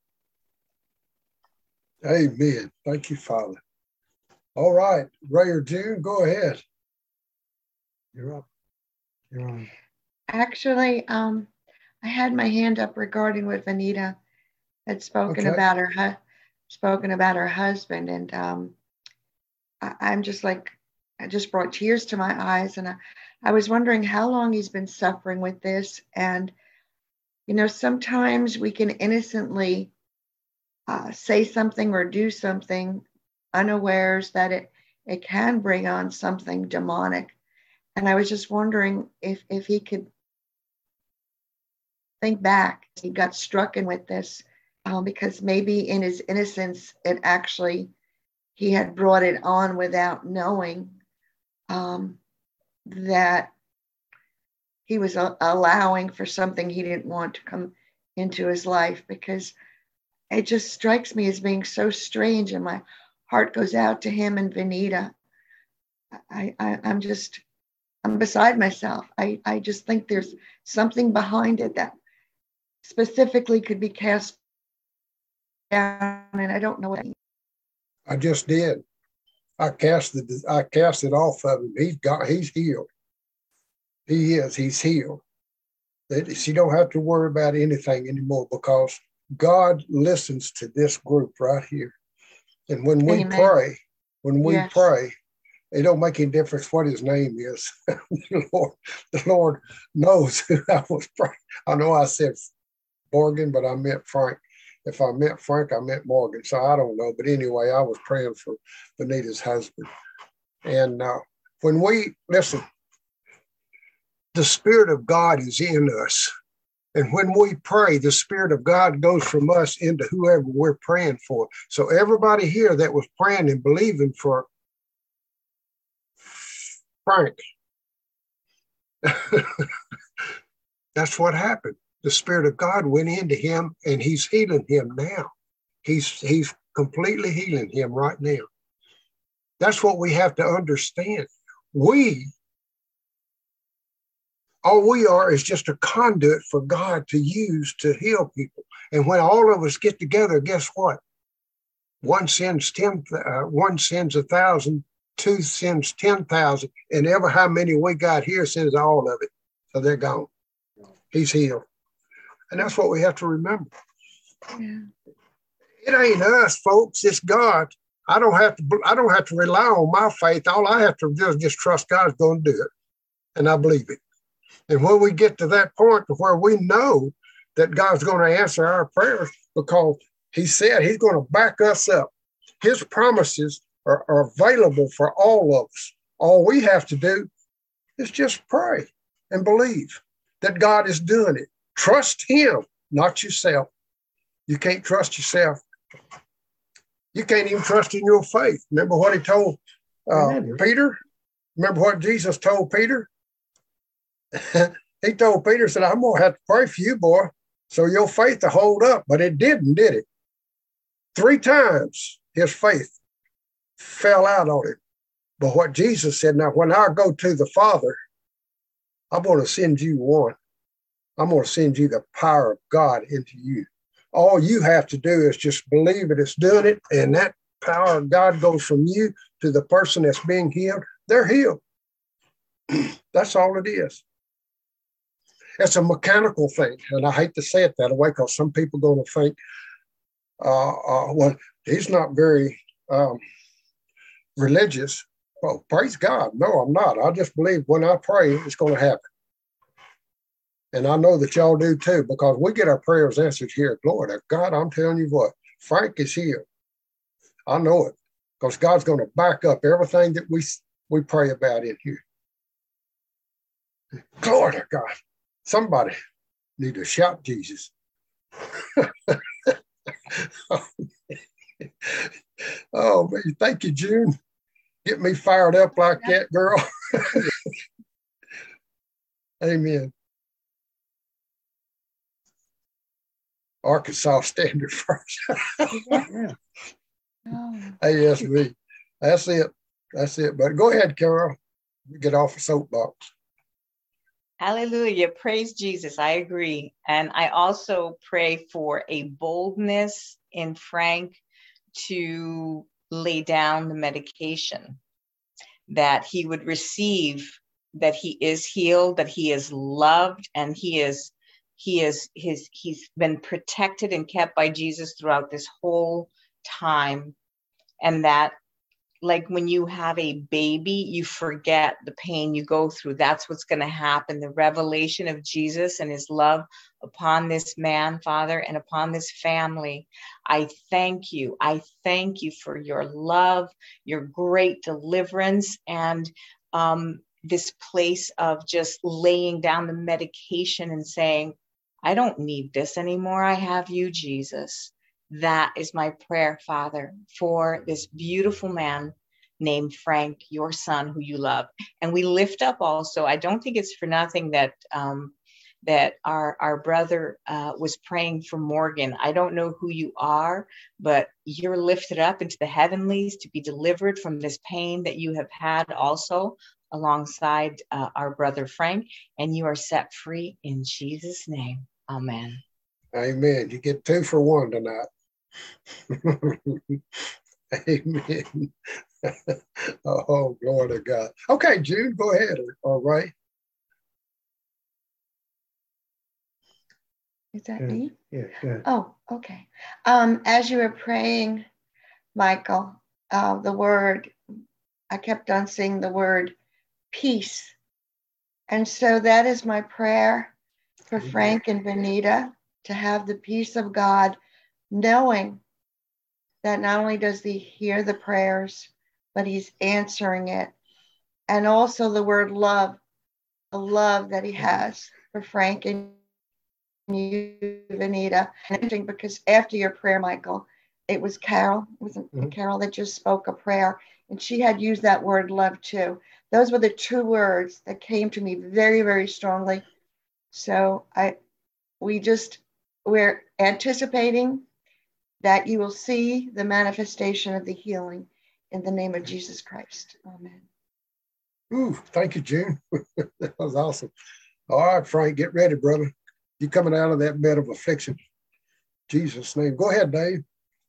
A: Amen. Thank you, Father. All right, Ray or June, go ahead. You're up. You're on.
D: Actually, um, I had my hand up regarding what Vanita had spoken
A: Okay.
D: about her hu- spoken about her husband, and um, I, I'm just like, I just brought tears to my eyes, and I, I was wondering how long he's been suffering with this. And you know, sometimes we can innocently uh, say something or do something unawares that it it can bring on something demonic. And I was just wondering if if he could think back, he got struck in with this, um, because maybe in his innocence, it actually, he had brought it on without knowing. Um, that he was a- allowing for something he didn't want to come into his life, because it just strikes me as being so strange, and my heart goes out to him and Vanita. I, I, I'm just, I'm beside myself. I, I just think there's something behind it that specifically could be cast down, and I don't know what.
A: I just did. I cast the I cast it off of him. He's got he's healed. He is, he's healed. That she don't have to worry about anything anymore, because God listens to this group right here. And when we
D: Amen.
A: pray, when we
D: Yes.
A: pray, it don't make any difference what his name is. the Lord, the Lord knows who I was praying. I know I said Morgan, but I meant Frank. If I meant Frank, I meant Morgan. So I don't know. But anyway, I was praying for Benita's husband. And uh, when we, listen, the Spirit of God is in us. And when we pray, the Spirit of God goes from us into whoever we're praying for. So everybody here that was praying and believing for Frank, that's what happened. The Spirit of God went into him, and he's healing him now. He's, he's completely healing him right now. That's what we have to understand. We, all we are is just a conduit for God to use to heal people. And when all of us get together, guess what? One sends ten, uh, one sends a thousand, two sends ten thousand, and ever how many we got here sends all of it. So they're gone. He's healed. And that's what we have to remember.
D: Yeah.
A: It ain't us, folks. It's God. I don't have to. I don't have to rely on my faith. All I have to do is just trust God's going to do it, and I believe it. And when we get to that point to where we know that God's going to answer our prayers, because He said He's going to back us up. His promises are, are available for all of us. All we have to do is just pray and believe that God is doing it. Trust Him, not yourself. You can't trust yourself. You can't even trust in your faith. Remember what He told uh, Peter? Remember what Jesus told Peter? He told Peter, said, I'm going to have to pray for you, boy, so your faith will hold up. But it didn't, did it? Three times his faith fell out on him. But what Jesus said, now, when I go to the Father, I'm going to send you one. I'm going to send you the power of God into you. All you have to do is just believe that it's doing it, and that power of God goes from you to the person that's being healed. They're healed. That's all it is. It's a mechanical thing, and I hate to say it that way because some people are going to think, uh, uh, well, he's not very um, religious. Well, praise God. No, I'm not. I just believe when I pray, it's going to happen. And I know that y'all do too, because we get our prayers answered here at Glory to God. I'm telling you what, Frank is here. I know it, because God's going to back up everything that we, we pray about in here. Glory to God. Somebody need to shout Jesus. Oh, man. Thank you, June. Get me fired up like that, girl. Amen. Arkansas Standard First.
D: Yeah. Oh.
A: A S V. That's it. That's it. But go ahead, Carol. Get off the soapbox.
E: Hallelujah. Praise Jesus. I agree. And I also pray for a boldness in Frank to lay down the medication, that he would receive, that he is healed, that he is loved, and he is He is his, he's been protected and kept by Jesus throughout this whole time. And that, like when you have a baby, you forget the pain you go through. That's what's going to happen. The revelation of Jesus and his love upon this man, Father, and upon this family. I thank you. I thank you for your love, your great deliverance, and um, this place of just laying down the medication and saying, I don't need this anymore. I have you, Jesus. That is my prayer, Father, for this beautiful man named Frank, your son who you love. And we lift up also, I don't think it's for nothing that um, that our, our brother uh, was praying for Morgan. I don't know who you are, but you're lifted up into the heavenlies to be delivered from this pain that you have had also alongside uh, our brother Frank, and you are set free in Jesus' name. Amen.
A: Amen. You get two for one tonight. Amen. Oh, glory to God. Okay, Jude, go ahead. All right.
D: Is that
C: Yeah,
D: me?
C: yeah, good.
D: Oh, okay. Um, as you were praying, Michael, uh, the word, I kept on seeing the word peace. And so that is my prayer for Frank and Benita, to have the peace of God, knowing that not only does he hear the prayers, but he's answering it. And also the word love, the love that he has for Frank and you, Benita. And because after your prayer, Michael, it was Carol, it wasn't mm-hmm. Carol that just spoke a prayer, and she had used that word love too. Those were the two words that came to me very, very strongly. So I, we just, we're anticipating that you will see the manifestation of the healing in the name of Jesus Christ. Amen.
A: Ooh, thank you, June. That was awesome. All right, Frank, get ready, brother. You're coming out of that bed of affliction. In Jesus' name. Go ahead, Dave.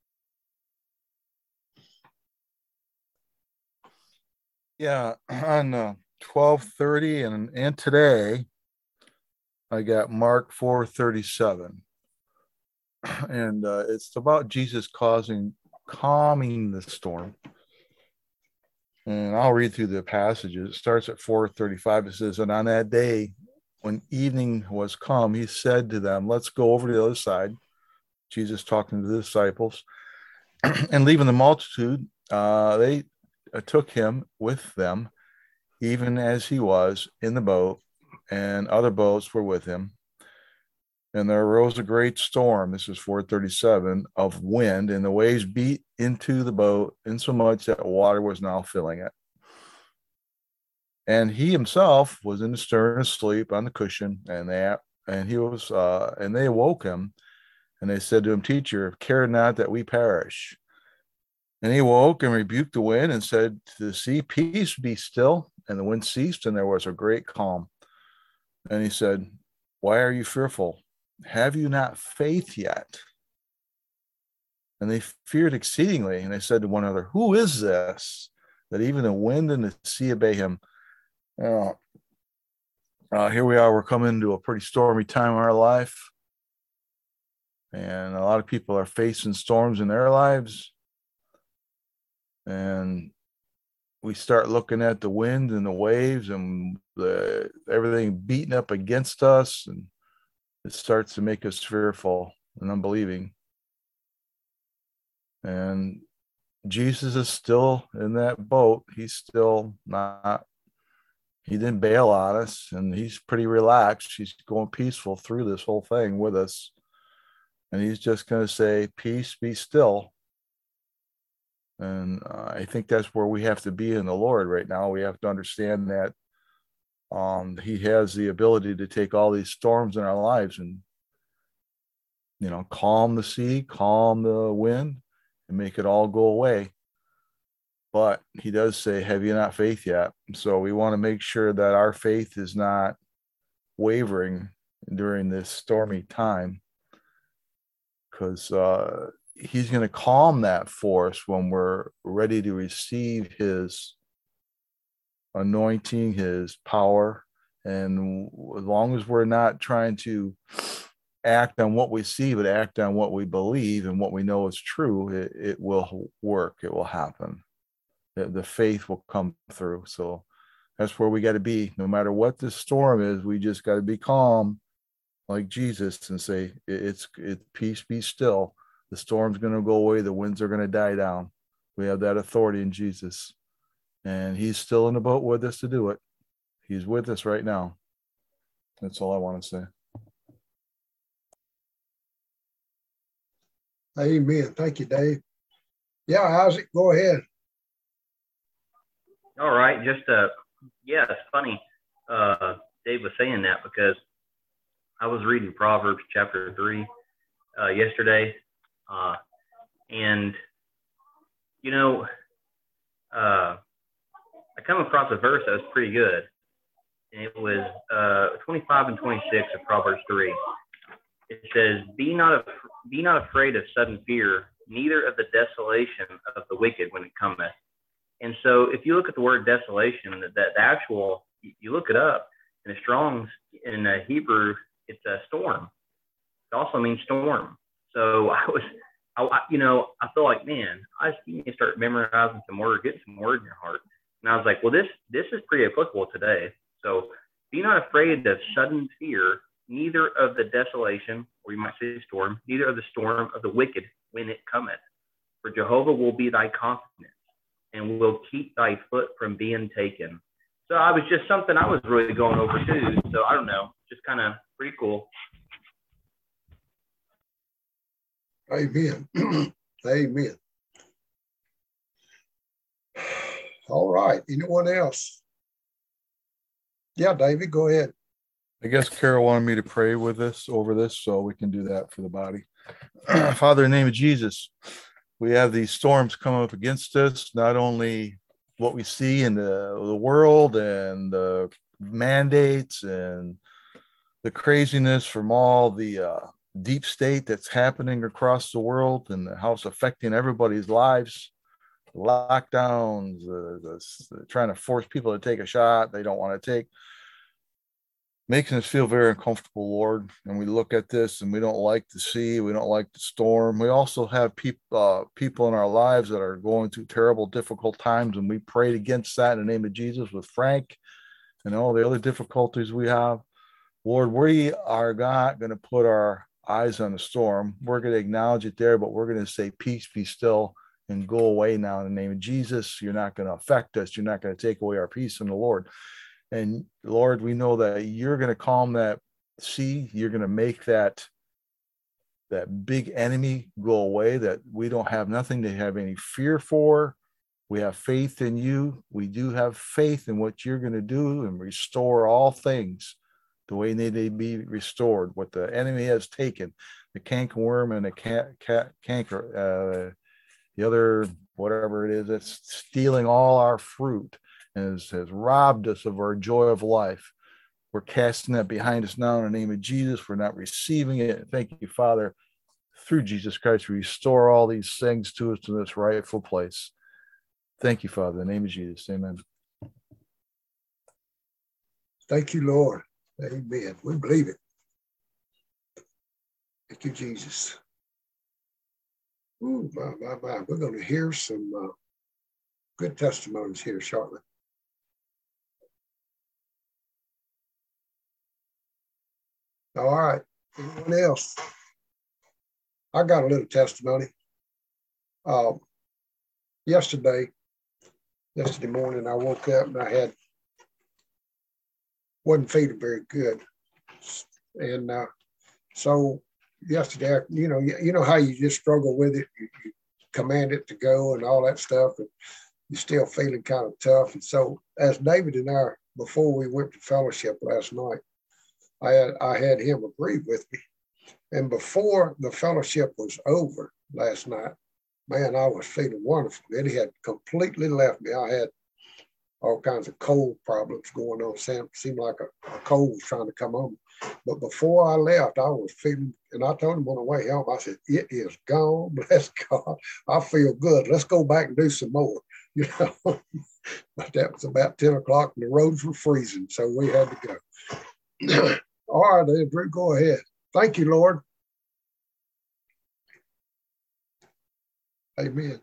J: Yeah, on uh, twelve thirty and, and today, I got Mark four thirty-seven. And uh, it's about Jesus causing, calming the storm. And I'll read through the passages. It starts at four thirty-five. It says, and on that day, when evening was come, he said to them, let's go over to the other side. Jesus talking to the disciples. And leaving the multitude, uh, they uh, took him with them, even as he was in the boat, and other boats were with him. And there arose a great storm, this is four thirty-seven, of wind, and the waves beat into the boat, insomuch that water was now filling it. And he himself was in the stern asleep on the cushion, and they and he was uh, and they awoke him, and they said to him, Teacher, care not that we perish. And he awoke and rebuked the wind and said to the sea, Peace, be still. And the wind ceased, and there was a great calm. And he said, Why are you fearful? Have you not faith yet? And they feared exceedingly, and they said to one another, Who is this, that even the wind and the sea obey him? Uh, uh, here we are, we're coming to a pretty stormy time in our life. And a lot of people are facing storms in their lives. And we start looking at the wind and the waves and the, everything beating up against us. And it starts to make us fearful and unbelieving. And Jesus is still in that boat. He's still not, he didn't bail on us, and he's pretty relaxed. He's going peaceful through this whole thing with us. And he's just going to say, peace, be still. And uh, I think that's where we have to be in the Lord right now. We have to understand that um, he has the ability to take all these storms in our lives and, you know, calm the sea, calm the wind, and make it all go away. But he does say, have you not faith yet? So we want to make sure that our faith is not wavering during this stormy time, because uh, he's going to calm that for us when we're ready to receive his anointing, his power. And as long as we're not trying to act on what we see, but act on what we believe and what we know is true, it, it will work. It will happen. The, the faith will come through. So that's where we got to be. No matter what the storm is, we just got to be calm like Jesus and say, it's it, peace, be still. The storm's going to go away. The winds are going to die down. We have that authority in Jesus. And he's still in the boat with us to do it. He's with us right now. That's all I want to say.
A: Amen. Thank you, Dave. Yeah, Isaac, go ahead.
I: All right, just uh, yeah, it's funny. Uh, Dave was saying that because I was reading Proverbs chapter three uh, yesterday, uh, and you know, uh, I come across a verse that was pretty good, and it was uh, twenty-five and twenty-six of Proverbs three. It says, "Be not af- be not afraid of sudden fear, neither of the desolation of the wicked when it cometh." And so, if you look at the word desolation, that the actual, you look it up in the Strong's in uh, Hebrew, it's a storm. It also means storm. So I was, I, I- you know, I feel like, man, I just need to start memorizing some words, getting some words in your heart. And I was like, well, this this is pretty applicable today. So be not afraid of sudden fear, neither of the desolation, or you might say storm, neither of the storm of the wicked when it cometh. For Jehovah will be thy confidence, and will keep thy foot from being taken. So I was just something I was really going over too. So I don't know, just kind of pretty cool.
A: Amen. Amen. All right. Anyone else? Yeah, David, go ahead.
J: I guess Carol wanted me to pray with us over this, so we can do that for the body. Father, in the name of Jesus, we have these storms coming up against us, not only what we see in the, the world and the mandates and the craziness from all the uh, deep state that's happening across the world and how it's affecting everybody's lives. Lockdowns, uh, the, the, trying to force people to take a shot they don't want to take, making us feel very uncomfortable, Lord. And we look at this and we don't like the sea, we don't like the storm. We also have people uh, people in our lives that are going through terrible, difficult times, and we prayed against that in the name of Jesus with Frank and all the other difficulties we have. Lord, we are not going to put our eyes on the storm. We're going to acknowledge it there, but we're going to say, peace, be still, and go away now in the name of Jesus. You're not going to affect us. You're not going to take away our peace in the Lord. And Lord, we know that you're going to calm that sea. You're going to make that, that big enemy go away, that we don't have nothing to have any fear for. We have faith in you. We do have faith in what you're going to do and restore all things the way they may be restored. What the enemy has taken, the cankerworm and the cat, cat, canker, uh, the other, whatever it is, that's stealing all our fruit and has, has robbed us of our joy of life. We're casting that behind us now in the name of Jesus. We're not receiving it. Thank you, Father, through Jesus Christ, restore all these things to us in this rightful place. Thank you, Father, in the name of Jesus. Amen.
A: Thank you, Lord. Amen. We believe it. Thank you, Jesus. Ooh, my, my, my. We're going to hear some uh, good testimonies here shortly. All right. Anyone else? I got a little testimony. Um, yesterday, yesterday morning, I woke up and I had, wasn't feeling very good. And uh, so yesterday, you know, you, you know how you just struggle with it. You, you command it to go and all that stuff, and you're still feeling kind of tough. And so as David and I, before we went to fellowship last night, I had, I had him agree with me. And before the fellowship was over last night, man, I was feeling wonderful. It had completely left me. I had all kinds of cold problems going on. It seemed like a, a cold was trying to come on. But before I left, I was feeling, and I told him on the way home, I said, it is gone. Bless God. I feel good. Let's go back and do some more. You know, but that was about ten o'clock and the roads were freezing. So we had to go. All right, then, Drew, go ahead. Thank you, Lord. Amen.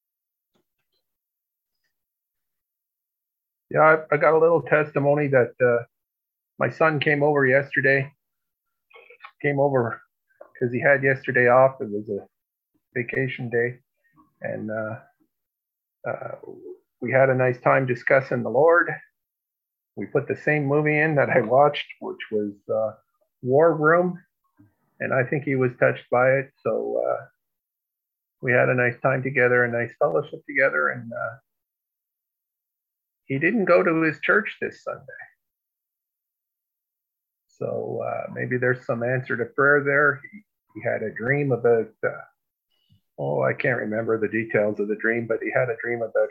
O: Yeah, I, I got a little testimony that uh, my son came over yesterday. Came over because he had yesterday off. It was a vacation day. And uh, uh, we had a nice time discussing the Lord. We put the same movie in that I watched, which was uh, War Room. And I think he was touched by it. So uh, we had a nice time together, a nice fellowship together. And uh, he didn't go to his church this Sunday. So uh, maybe there's some answer to prayer there. He, he had a dream about, uh, oh, I can't remember the details of the dream, but he had a dream about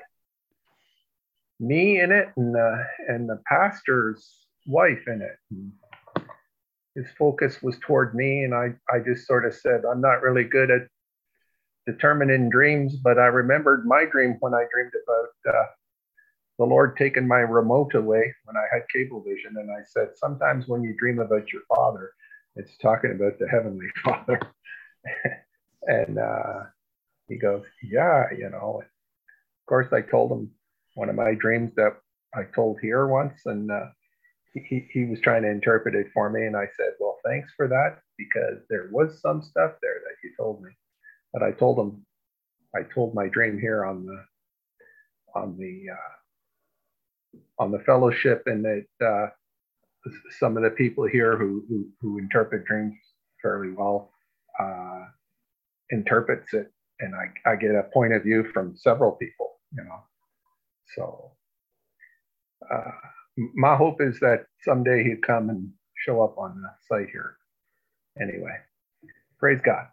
O: me in it and, uh, and the pastor's wife in it. And his focus was toward me, and I, I just sort of said, I'm not really good at determining dreams, but I remembered my dream when I dreamed about uh, the Lord taking my remote away when I had cable vision. And I said, sometimes when you dream about your father, it's talking about the Heavenly Father. And uh, he goes, yeah, you know. Of course, I told him one of my dreams that I told here once, and uh, he, he was trying to interpret it for me. And I said, well, thanks for that, because there was some stuff there that you told me. But I told him, I told my dream here on the, on the, uh, on the fellowship, and that uh, some of the people here who, who, who interpret dreams fairly well uh, interprets it. And I, I get a point of view from several people, you know. So uh, my hope is that someday he'd come and show up on the site here. Anyway, praise God.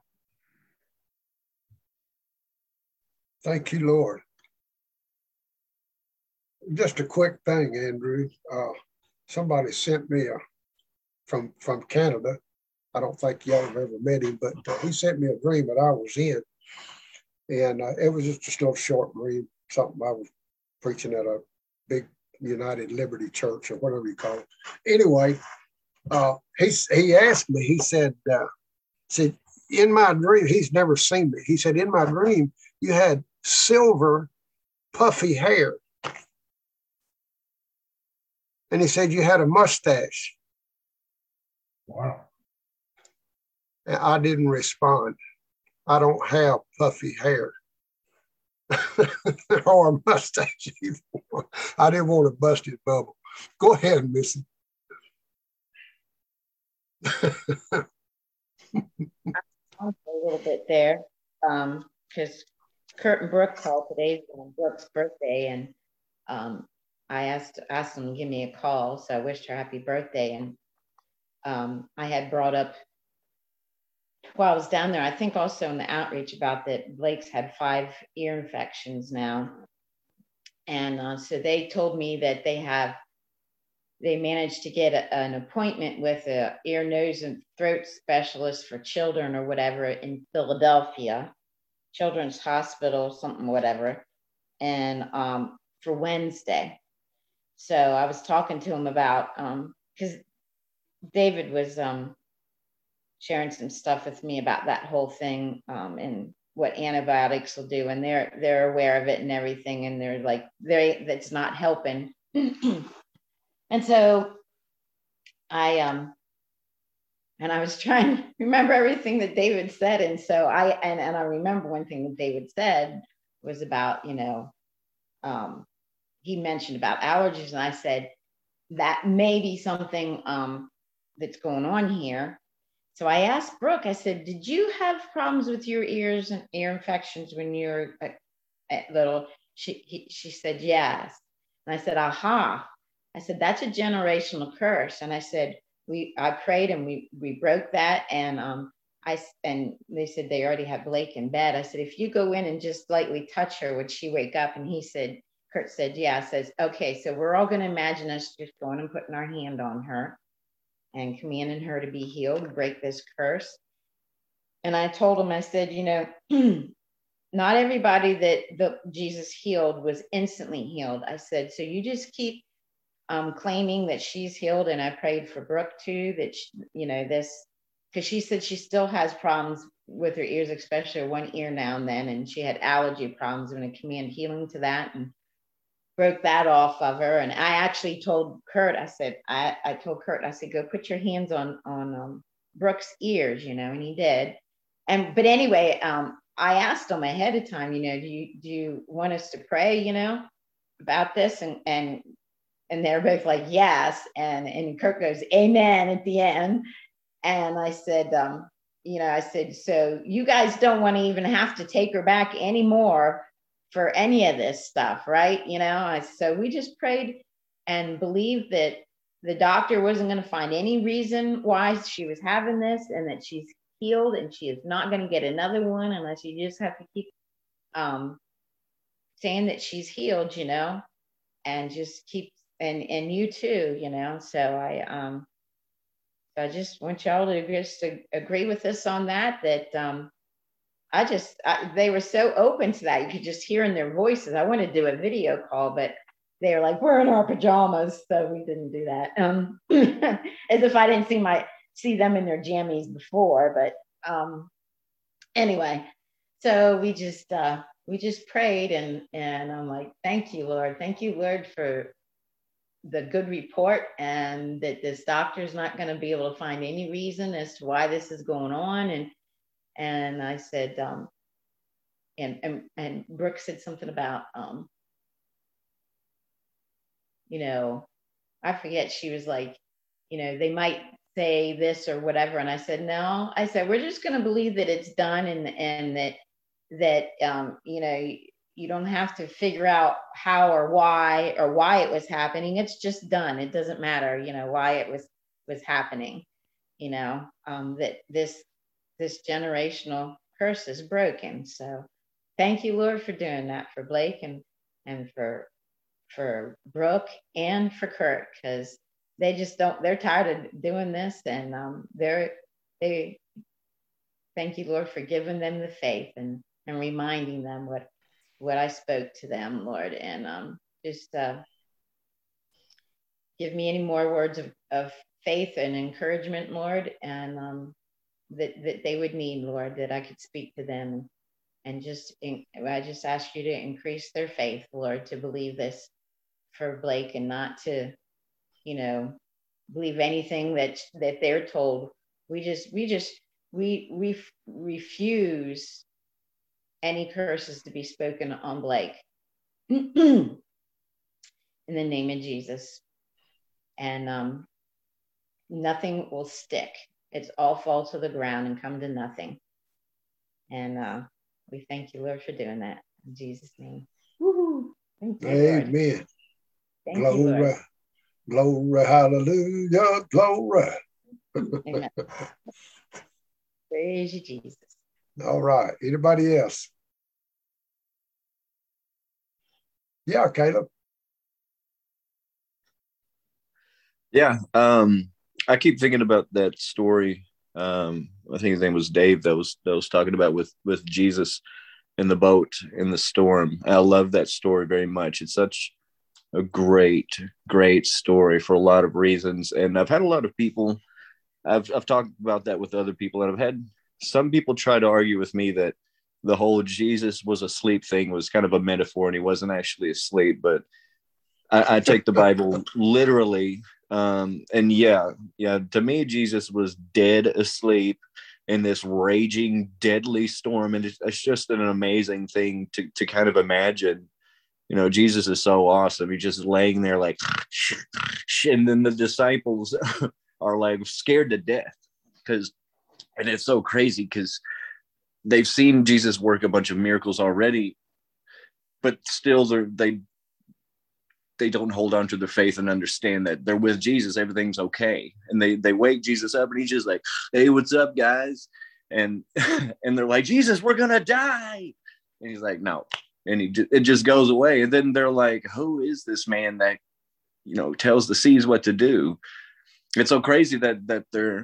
A: Thank you, Lord. Just a quick thing, Andrew. Uh, somebody sent me a, from, from Canada. I don't think y'all have ever met him, but uh, he sent me a dream that I was in. And uh, it was just a little short dream, something I was preaching at a big United Liberty Church or whatever you call it. Anyway, uh, he, he asked me, he said, uh, said, in my dream, he's never seen me. He said, in my dream, you had silver, puffy hair. And he said, you had a mustache.
O: Wow.
A: And I didn't respond. I don't have puffy hair or a mustache either. I didn't want to bust his bubble. Go ahead, Missy.
E: A little bit there, um, because Kurt and Brooke called. Today's Brooke's birthday, and um, I asked asked them to give me a call, so I wished her happy birthday. And um, I had brought up while I was down there, I think also in the outreach, about that Blake's had five ear infections now, and uh, so they told me that they have they managed to get a, an appointment with a ear, nose, and throat specialist for children or whatever in Philadelphia, Children's Hospital, something, whatever, and um, for Wednesday. So I was talking to him about, because um, David was um, sharing some stuff with me about that whole thing um, and what antibiotics will do, and they're they're aware of it and everything, and they're like, they that's not helping. And so I um and I was trying to remember everything that David said. And so I and, and I remember one thing that David said was about, you know, um, he mentioned about allergies. And I said, that may be something um, that's going on here. So I asked Brooke, I said, did you have problems with your ears and ear infections when you were uh, little? She, he, she said, yes. And I said, aha. I said, that's a generational curse. And I said, we, I prayed and we, we broke that. And um, I, and they said they already have Blake in bed. I said, if you go in and just lightly touch her, would she wake up? And he said, Kurt said, yeah. I says, okay, so we're all going to imagine us just going and putting our hand on her and commanding her to be healed and break this curse. And I told him, I said, you know, not everybody that the Jesus healed was instantly healed. I said, so you just keep Um, claiming that she's healed. And I prayed for Brooke too, that, she, you know, this, because she said she still has problems with her ears, especially one ear now and then. And she had allergy problems. I'm going to command healing to that and broke that off of her. And I actually told Kurt, I said, I, I told Kurt, I said, go put your hands on, on um, Brooke's ears, you know, and he did. And, but anyway, um, I asked him ahead of time, you know, do you, do you want us to pray, you know, about this? And, and, And they're both like, yes. And, and Kirk goes, amen at the end. And I said, um, you know, I said, so you guys don't want to even have to take her back anymore
P: for any of this stuff, right? You know, I, so we just prayed and believed that the doctor wasn't going to find any reason why she was having this, and that she's healed and she is not going to get another one unless you just have to keep um, saying that she's healed, you know, and just keep, and, and you too, you know. So I, um, I just want y'all to just to agree with us on that, that um, I just, I, they were so open to that. You could just hear in their voices. I wanted to do a video call, but they were like, we're in our pajamas. So we didn't do that. Um, as if I didn't see my, see them in their jammies before, but um, anyway, so we just, uh, we just prayed, and, and I'm like, thank you, Lord. Thank you, Lord, for the good report, and that this doctor's not going to be able to find any reason as to why this is going on. And, and I said, um, and, and, and Brooke said something about, um, you know, I forget, she was like, you know, they might say this or whatever. And I said, no, I said, we're just going to believe that it's done, and, and that, that, um, you know, you don't have to figure out how or why or why it was happening. It's just done. It doesn't matter, you know, why it was, was happening, you know, um, that this, this generational curse is broken. So thank you, Lord, for doing that for Blake, and, and for, for Brooke, and for Kurt, because they just don't, they're tired of doing this, and um, they're, they, thank you, Lord, for giving them the faith, and, and reminding them what, what I spoke to them, Lord, and um, just uh, give me any more words of, of faith and encouragement, Lord, and um, that, that they would need, Lord, that I could speak to them, and just, in, I just ask you to increase their faith, Lord, to believe this for Blake, and not to, you know, believe anything that, that they're told. We just, we just, we, we refuse any curses to be spoken on Blake in the name of Jesus. And um, nothing will stick. It's all fall to the ground and come to nothing. And uh, we thank you, Lord, for doing that. In Jesus' name. Woo-hoo. Thank you, Lord.
A: Amen.
P: Thank you,
A: Glory,
P: Lord.
A: glory, hallelujah, glory.
P: Amen. Praise you, Jesus.
A: All right. Anybody else? Yeah, Caleb.
L: Yeah. Um, I keep thinking about that story. Um, I think his name was Dave that was that was talking about with with Jesus in the boat in the storm. I love that story very much. It's such a great, great story for a lot of reasons. And I've had a lot of people, I've I've talked about that with other people, and I've had some people try to argue with me that the whole Jesus was asleep thing was kind of a metaphor, and he wasn't actually asleep. But I, I take the Bible literally. Um, and yeah, yeah, to me, Jesus was dead asleep in this raging, deadly storm. And it's, it's just an amazing thing to, to kind of imagine. You know, Jesus is so awesome. He's just laying there like, and then the disciples are like scared to death because, and it's so crazy because they've seen Jesus work a bunch of miracles already, but still they're, they they don't hold on to their faith and understand that they're with Jesus, everything's okay. And they they wake Jesus up, and he's just like, hey, what's up, guys? And and they're like, Jesus, we're gonna die. And he's like, no. And he it just goes away. And then they're like, who is this man that, you know, tells the seas what to do? It's so crazy that that they're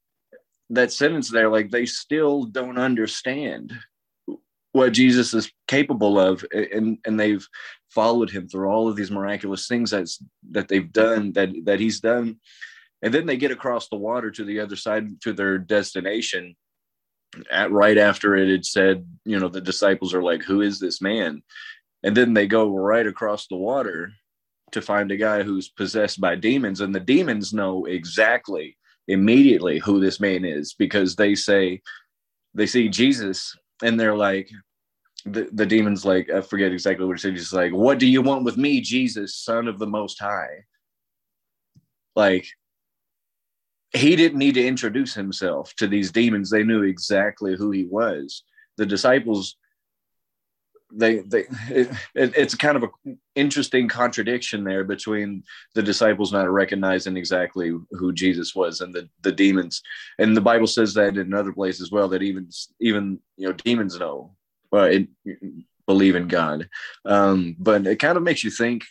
L: that sentence there, like they still don't understand what Jesus is capable of, and and they've followed him through all of these miraculous things that's that they've done that that he's done. And then they get across the water to the other side to their destination. At right after it had said, you know, the disciples are like, who is this man? And then they go right across the water to find a guy who's possessed by demons, and the demons know exactly immediately who this man is, because they say they see Jesus. And they're like, the, the demon's like, I forget exactly what it said. He's like, what do you want with me, Jesus, Son of the Most High? Like, he didn't need to introduce himself to these demons. They knew exactly who he was. The disciples they they it, it, it's kind of an interesting contradiction there between the disciples not recognizing exactly who Jesus was and the the demons. And the Bible says that in another place as well, that even even you know demons know, well, it, believe in God. Um, but it kind of makes you think,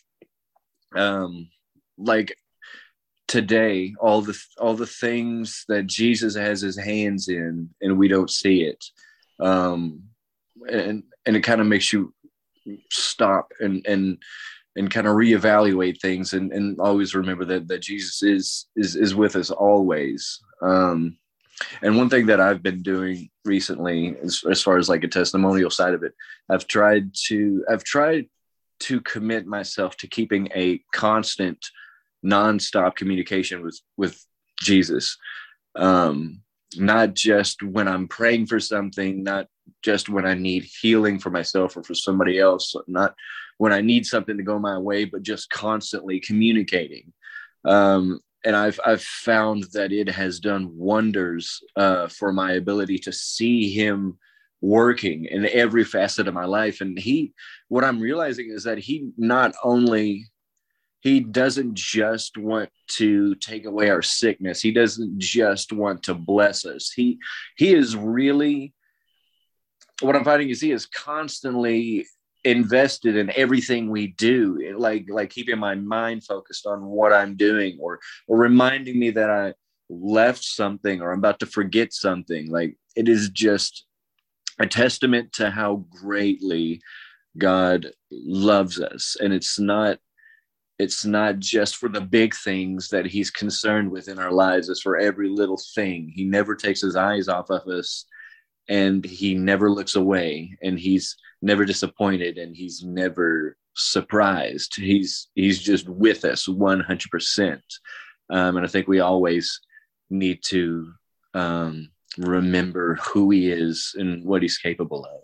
L: um, like today, all the all the things that Jesus has his hands in, and we don't see it. Um, and and it kind of makes you stop and and and kind of reevaluate things, and, and always remember that that Jesus is is is with us always. Um, and one thing that I've been doing recently, as, as far as like a testimonial side of it, I've tried to I've tried to commit myself to keeping a constant, nonstop communication with with Jesus. Um, not just when I'm praying for something, not just when I need healing for myself or for somebody else, not when I need something to go my way, but just constantly communicating. Um, and I've I've found that it has done wonders uh, for my ability to see him working in every facet of my life. And he, what I'm realizing is that he not only He doesn't just want to take away our sickness. He doesn't just want to bless us. He he is really, what I'm finding is he is constantly invested in everything we do, like like keeping my mind focused on what I'm doing, or or reminding me that I left something or I'm about to forget something. Like, it is just a testament to how greatly God loves us. And it's not It's not just for the big things that he's concerned with in our lives. It's for every little thing. He never takes his eyes off of us, and he never looks away, and he's never disappointed, and he's never surprised. He's, he's just with us one hundred percent. Um, and I think we always need to um, remember who he is and what he's capable of.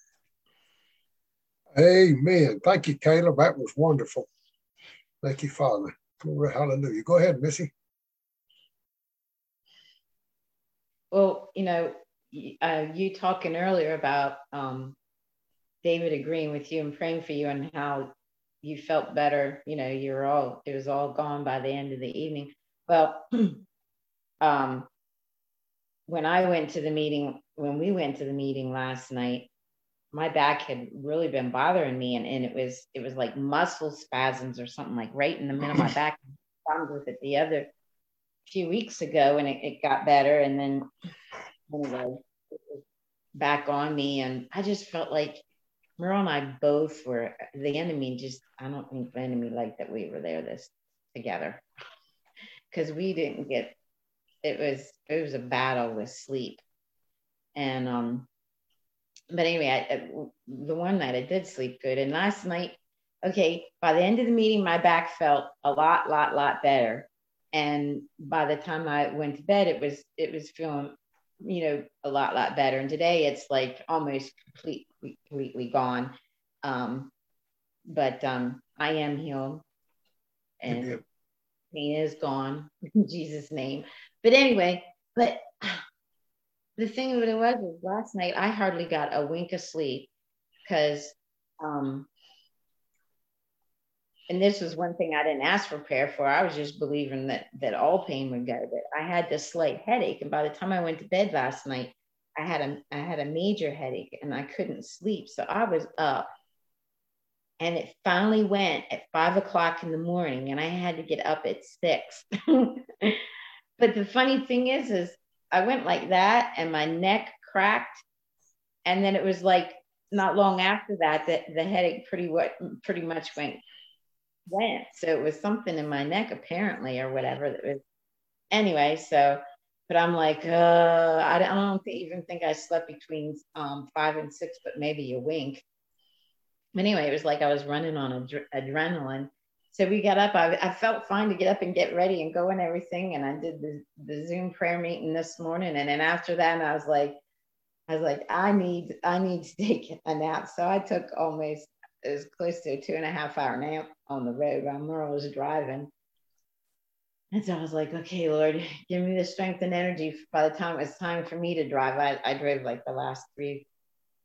A: Amen. Thank you, Caleb. That was wonderful. Thank you, Father. Glory, hallelujah. Go ahead, Missy.
P: Well, you know, uh, you talking earlier about um, David agreeing with you and praying for you, and how you felt better. You know, you were all, it was all gone by the end of the evening. Well, um, when I went to the meeting, when we went to the meeting last night, my back had really been bothering me, and, and it was it was like muscle spasms or something, like right in the middle of my back. I found with it the other few weeks ago, and it, it got better, and then anyway, it was back on me, and I just felt like Merle and I both were, the enemy just, I don't think the enemy liked that we were there this together, because we didn't get, it was it was a battle with sleep. And um but anyway, I, I, the one night I did sleep good. And last night, okay, by the end of the meeting, my back felt a lot, lot, lot better. And by the time I went to bed, it was, it was feeling, you know, a lot, lot better. And today it's like almost complete, completely gone. Um, but um, I am healed, and pain is gone in Jesus' name. But anyway, but the thing of it was, was last night I hardly got a wink of sleep, because, um, and this was one thing I didn't ask for prayer for. I was just believing that that all pain would go. But I had this slight headache, and by the time I went to bed last night, I had a I had a major headache, and I couldn't sleep. So I was up, and it finally went at five o'clock in the morning, and I had to get up at six. But the funny thing is, is I went like that, and my neck cracked, and then it was like not long after that that the headache pretty what pretty much went went. So it was something in my neck apparently, or whatever that was. Anyway, so but I'm like, uh, I don't, I don't th- even think I slept between um, five and six, but maybe a wink. Anyway, it was like I was running on ad- adrenaline. So we got up. I, I felt fine to get up and get ready and go and everything. And I did the, the Zoom prayer meeting this morning. And then after that, I was like, I was like, I need, I need to take a nap. So I took almost, it was close to a two and a half hour nap on the road while Merle was driving. And so I was like, okay, Lord, give me the strength and energy. By the time it was time for me to drive, I, I drove like the last three,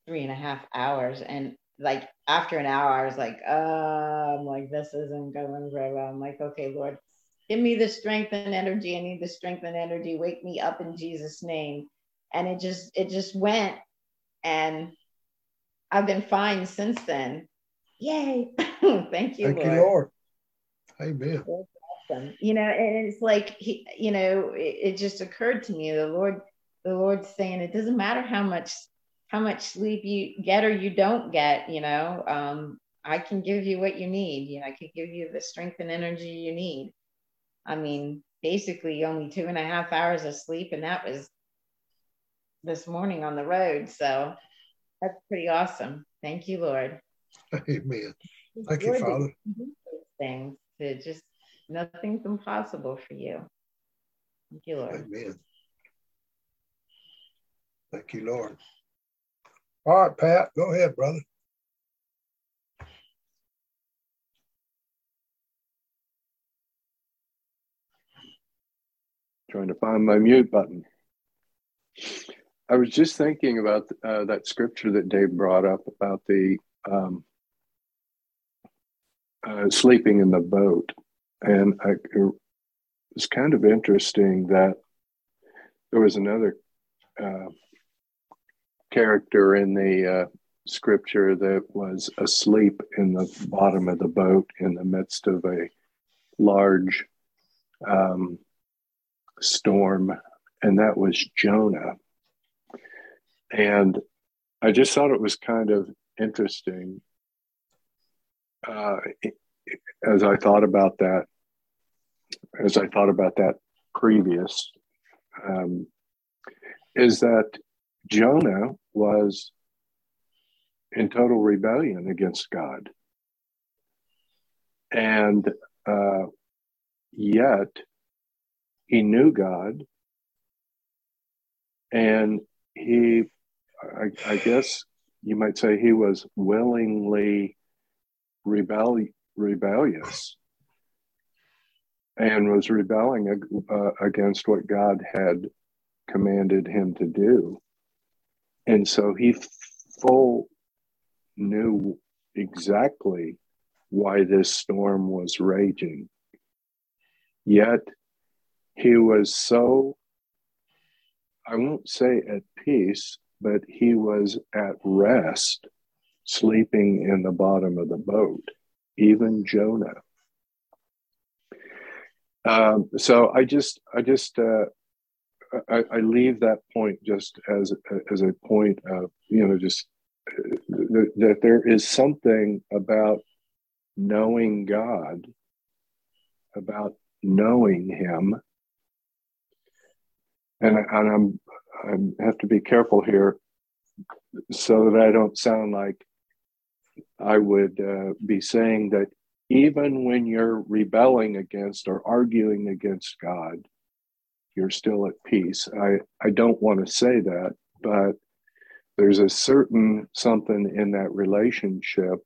P: three and a half hours. And like after an hour, I was like, uh, I'm like, this isn't going very well. I'm like, okay, Lord, give me the strength and energy. I need the strength and energy. Wake me up in Jesus' name. And it just, it just went. And I've been fine since then. Yay. Thank you,
A: Thank
P: Lord.
A: you, Lord. Amen.
P: Awesome. You know, and it's like, he, you know, it, it just occurred to me, the Lord, the Lord's saying, it doesn't matter how much, how much sleep you get or you don't get, you know, um, I can give you what you need. You know, I can give you the strength and energy you need. I mean, basically only two and a half hours of sleep. And that was this morning on the road. So that's pretty awesome. Thank you, Lord.
A: Amen. Thank you,
P: Lord,
A: Father.
P: that you do those things to just, nothing's impossible for you. Thank you, Lord.
A: Amen. Thank you, Lord. All right, Pat, go ahead, brother.
Q: Trying to find my mute button. I was just thinking about uh, that scripture that Dave brought up about the um, uh, sleeping in the boat. And I, it was kind of interesting that there was another uh, character in the uh, scripture that was asleep in the bottom of the boat in the midst of a large um, storm, and that was Jonah. And I just thought it was kind of interesting uh, as I thought about that, as I thought about that previous, um, is that Jonah was in total rebellion against God. And uh, yet he knew God, and he, I, I guess you might say he was willingly rebel, rebellious and was rebelling uh, against what God had commanded him to do. And so he full knew exactly why this storm was raging. Yet he was so, I won't say at peace, but he was at rest, sleeping in the bottom of the boat, even Jonah. Um, so I just, I just, uh, I, I leave that point just as as a point of, you know, just uh, th- that there is something about knowing God, about knowing Him, and, and I'm I have to be careful here so that I don't sound like I would uh, be saying that even when you're rebelling against or arguing against God, you're still at peace. I, I don't want to say that, but there's a certain something in that relationship.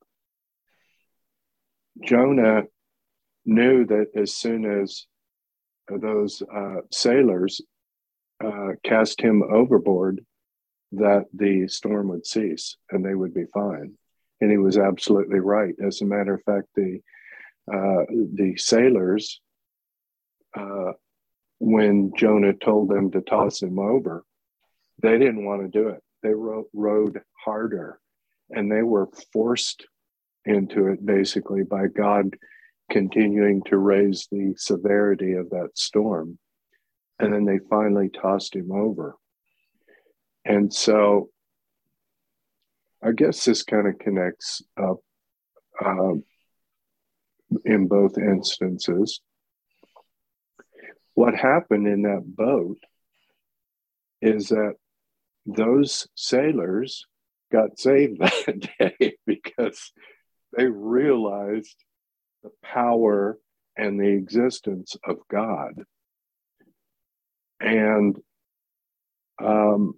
Q: Jonah knew that as soon as those uh, sailors uh, cast him overboard, that the storm would cease and they would be fine. And he was absolutely right. As a matter of fact, the uh, the sailors, uh, when Jonah told them to toss him over, they didn't want to do it. They rowed, rowed harder, and they were forced into it basically by God continuing to raise the severity of that storm. And then they finally tossed him over. And so I guess this kind of connects up uh, in both instances. What happened in that boat is that those sailors got saved that day because they realized the power and the existence of God. And um,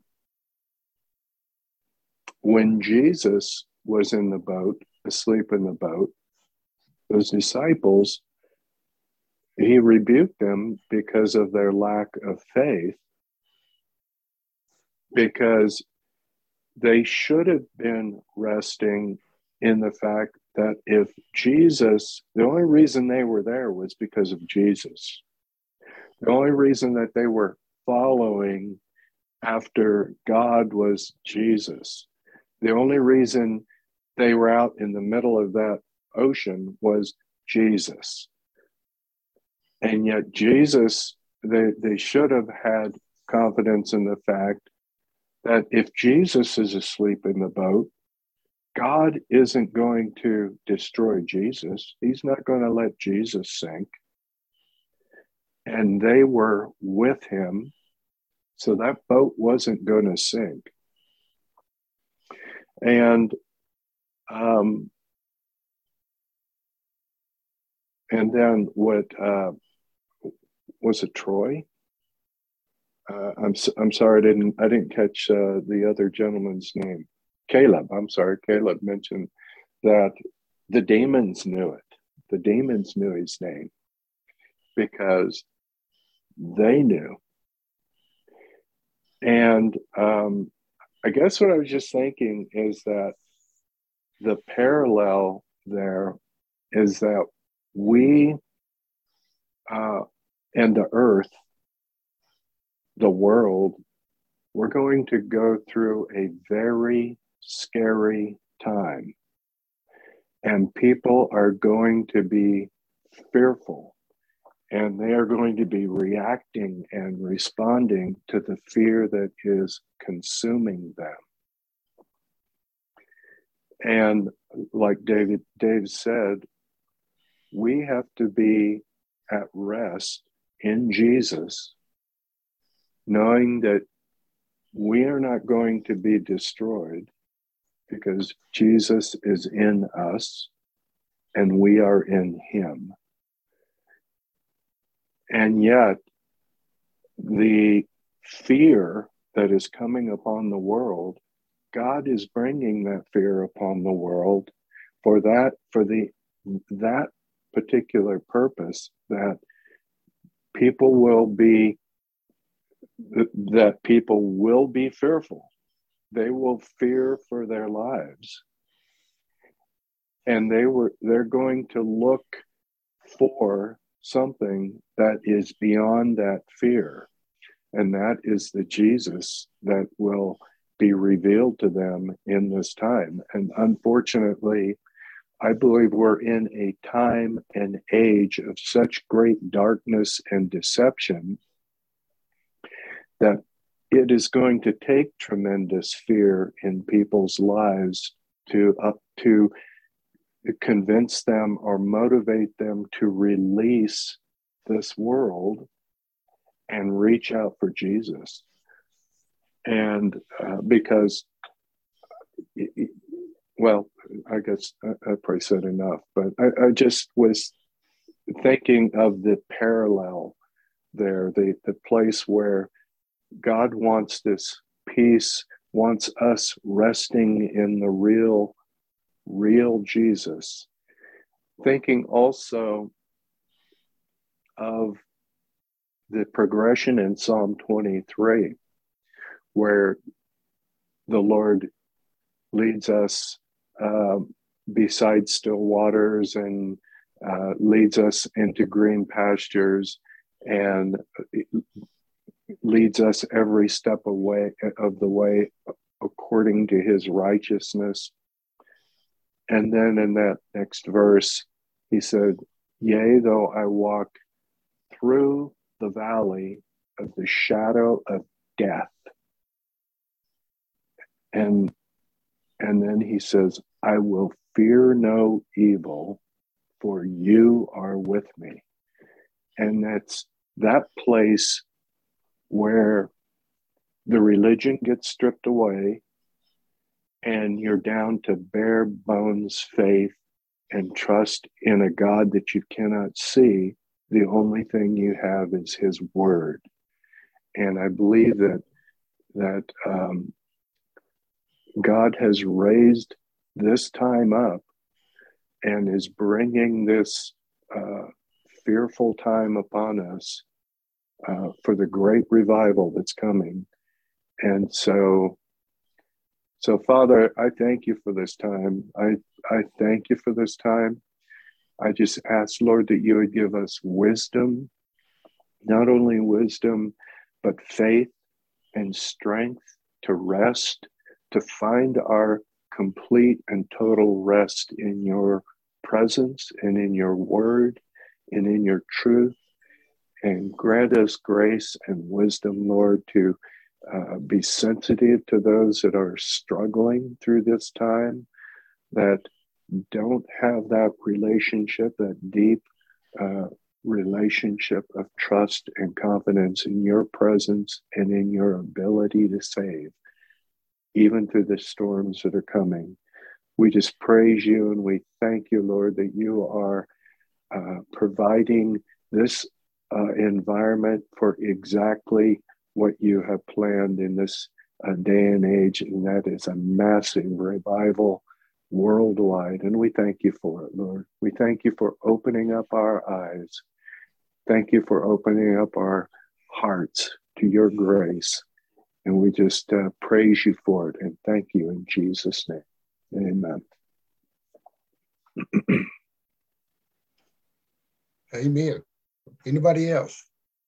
Q: when Jesus was in the boat, asleep in the boat, those disciples, he rebuked them because of their lack of faith, because they should have been resting in the fact that if Jesus, the only reason they were there was because of Jesus. The only reason that they were following after God was Jesus. The only reason they were out in the middle of that ocean was Jesus. And yet Jesus, they, they should have had confidence in the fact that if Jesus is asleep in the boat, God isn't going to destroy Jesus. He's not going to let Jesus sink. And they were with him, so that boat wasn't going to sink. And um, and then what uh, was it? Troy? Uh, I'm I'm sorry, I didn't I didn't catch uh, the other gentleman's name. Caleb. I'm sorry, Caleb mentioned that the demons knew it. The demons knew his name because they knew. And um, I guess what I was just thinking is that the parallel there is that we uh, and the earth, the world, we're going to go through a very scary time. And people are going to be fearful, and they are going to be reacting and responding to the fear that is consuming them. And like David, Dave said, we have to be at rest in Jesus, knowing that we are not going to be destroyed because Jesus is in us and we are in him. And yet, the fear that is coming upon the world, God is bringing that fear upon the world for that, for the that particular purpose, that people will be that people will be fearful. They will fear for their lives. And they were they're going to look for something that is beyond that fear. And that is the Jesus that will be revealed to them in this time. And unfortunately, I believe we're in a time and age of such great darkness and deception that it is going to take tremendous fear in people's lives to uh, to convince them or motivate them to release this world and reach out for Jesus. And uh, because, well, I guess I, I probably said enough, but I, I just was thinking of the parallel there, the, the place where God wants this peace, wants us resting in the real, real Jesus. Thinking also of the progression in Psalm twenty-three, where the Lord leads us uh, beside still waters and uh, leads us into green pastures and leads us every step away of the way according to his righteousness. And then in that next verse, he said, yea, though I walk through the valley of the shadow of death. And, and then he says, I will fear no evil, for you are with me. And that's that place where the religion gets stripped away and you're down to bare bones faith and trust in a God that you cannot see. The only thing you have is his word. And I believe that that um, God has raised this time up and is bringing this uh, fearful time upon us uh, for the great revival that's coming. And so, So, Father, I thank you for this time. I, I thank you for this time. I just ask, Lord, that you would give us wisdom, not only wisdom, but faith and strength to rest, to find our complete and total rest in your presence and in your word and in your truth. And grant us grace and wisdom, Lord, to uh, be sensitive to those that are struggling through this time, that don't have that relationship, that deep uh, relationship of trust and confidence in your presence and in your ability to save, even through the storms that are coming. We just praise you and we thank you, Lord, that you are uh, providing this uh, environment for exactly what you have planned in this uh, day and age, and that is a massive revival worldwide. And we thank you for it, Lord. We thank you for opening up our eyes. Thank you for opening up our hearts to your grace. And we just uh, praise you for it and thank you in Jesus' name. Amen.
A: Amen. Anybody else?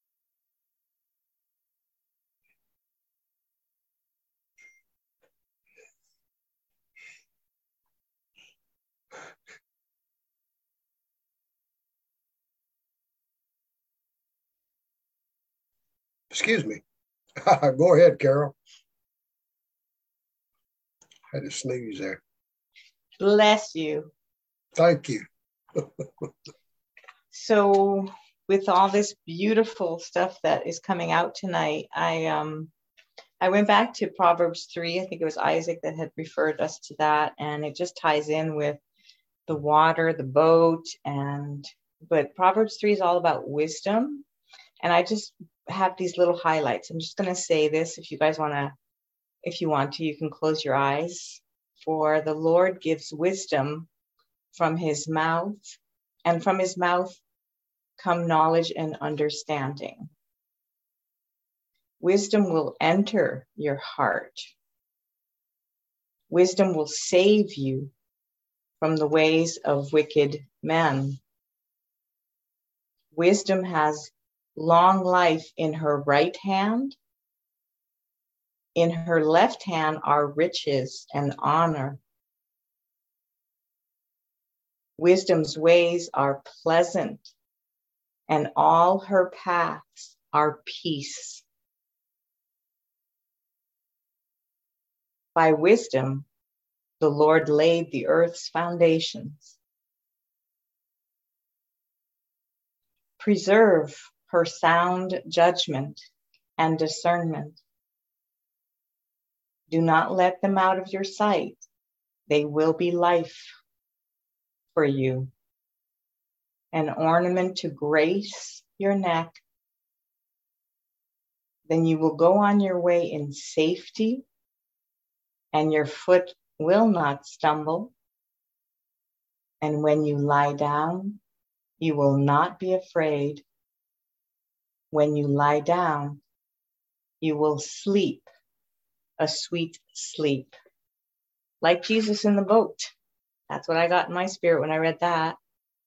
A: Excuse me. Go ahead, Carol. I had to sneeze there.
E: Bless you.
A: Thank you.
E: So with all this beautiful stuff that is coming out tonight, I um I went back to Proverbs three. I think it was Isaac that had referred us to that, and it just ties in with the water, the boat, and but Proverbs three is all about wisdom. And I just have these little highlights. I'm just going to say this. If you guys want to, if you want to, you can close your eyes. For the Lord gives wisdom from his mouth, and from his mouth come knowledge and understanding. Wisdom will enter your heart. Wisdom will save you from the ways of wicked men. Wisdom has long life in her right hand. In her left hand are riches and honor. Wisdom's ways are pleasant, and all her paths are peace. By wisdom, the Lord laid the earth's foundations. Preserve her sound judgment and discernment. Do not let them out of your sight. They will be life for you, an ornament to grace your neck. Then you will go on your way in safety, and your foot will not stumble. And when you lie down, you will not be afraid. When you lie down, you will sleep a sweet sleep, like Jesus in the boat. That's what I got in my spirit when I read that.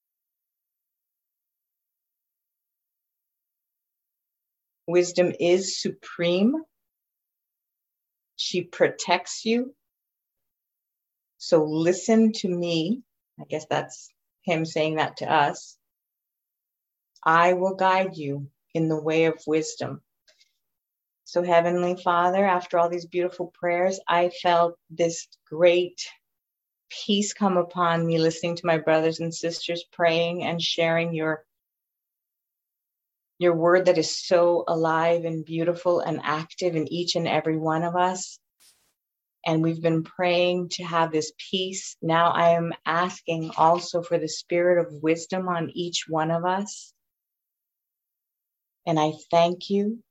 E: Wisdom is supreme. She protects you. So listen to me. I guess that's him saying that to us. I will guide you in the way of wisdom. So Heavenly Father, after all these beautiful prayers, I felt this great peace come upon me listening to my brothers and sisters praying and sharing your, your word that is so alive and beautiful and active in each and every one of us. And we've been praying to have this peace. Now I am asking also for the spirit of wisdom on each one of us. And I thank you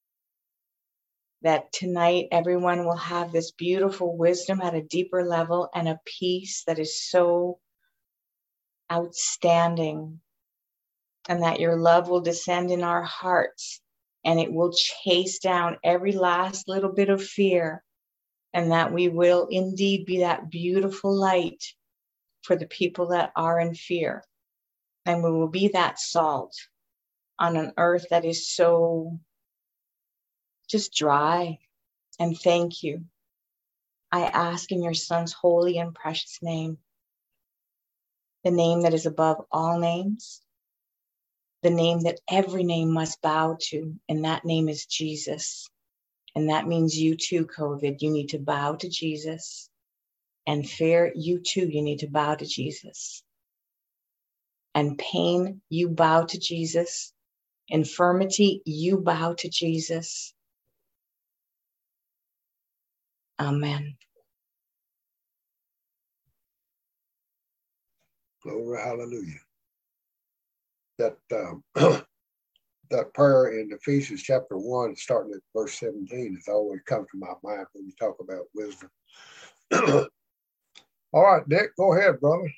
E: that tonight everyone will have this beautiful wisdom at a deeper level and a peace that is so outstanding, and that your love will descend in our hearts and it will chase down every last little bit of fear and that we will indeed be that beautiful light for the people that are in fear. And we will be that salt on an earth that is so just dry. And thank you. I ask in your Son's holy and precious name, the name that is above all names, the name that every name must bow to, and that name is Jesus. And that means you too, COVID, you need to bow to Jesus. And fear, you too, you need to bow to Jesus. And pain, you bow to Jesus. Infirmity, you bow to Jesus. Amen.
A: Glory, hallelujah. That um, that prayer in Ephesians chapter one, starting at verse seventeen, has always come to my mind when you talk about wisdom. All right, Dick, go ahead, brother.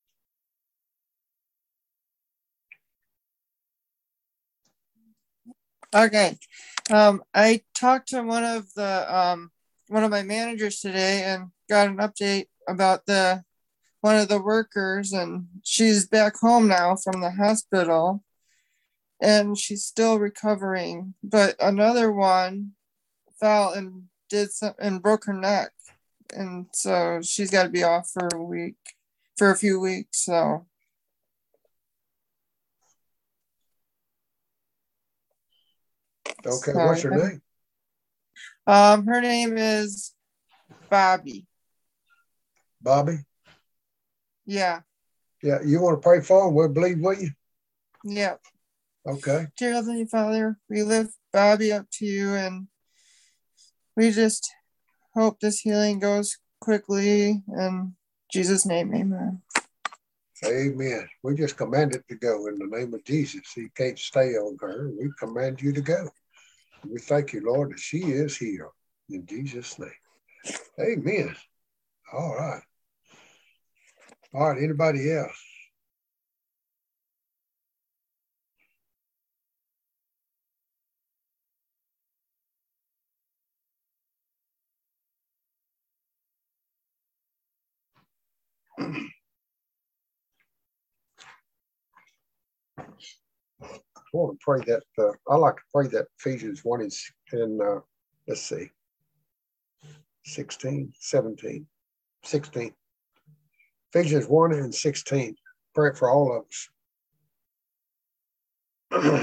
R: Okay. Um, I talked to one of the um, one of my managers today and got an update about the one of the workers, and she's back home now from the hospital, and she's still recovering. But another one fell and did some and broke her neck, and so she's got to be off for a week, for a few weeks. So.
A: Okay, what's her name?
R: Um, her name is Bobby.
A: Bobby?
R: Yeah.
A: Yeah, you want to pray for him? We'll believe with you?
R: Yeah.
A: Okay.
R: Dear Heavenly Father, we lift Bobby up to you, and we just hope this healing goes quickly. In Jesus' name, amen.
A: Amen. We just command it to go in the name of Jesus. He can't stay on her. We command you to go. We thank you, Lord, that she is healed in Jesus' name. Amen. All right. All right. Anybody else? I want to pray that, uh, I like to pray that Ephesians one and, and uh, let's see, sixteen, seventeen, sixteen. Ephesians one and sixteen. Pray it for all of us.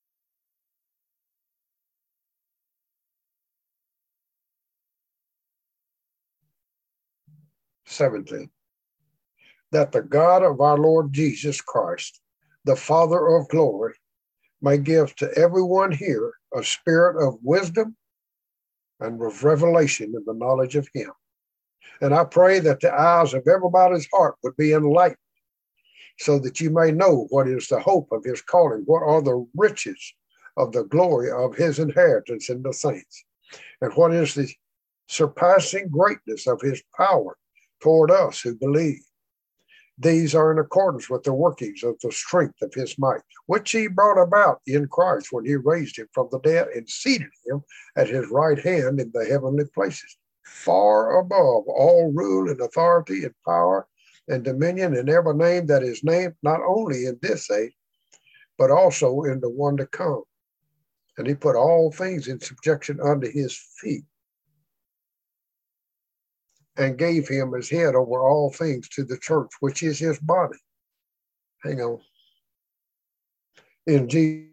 A: seventeen. That the God of our Lord Jesus Christ, the Father of glory, may give to everyone here a spirit of wisdom and of revelation in the knowledge of him. And I pray that the eyes of everybody's heart would be enlightened, so that you may know what is the hope of his calling, what are the riches of the glory of his inheritance in the saints, and what is the surpassing greatness of his power toward us who believe. These are in accordance with the workings of the strength of his might, which he brought about in Christ when he raised him from the dead and seated him at his right hand in the heavenly places, far above all rule and authority and power and dominion and every name that is named, not only in this age, but also in the one to come. And he put all things in subjection under his feet, and gave him as head over all things to the church, which is his body. Hang on. In Jesus.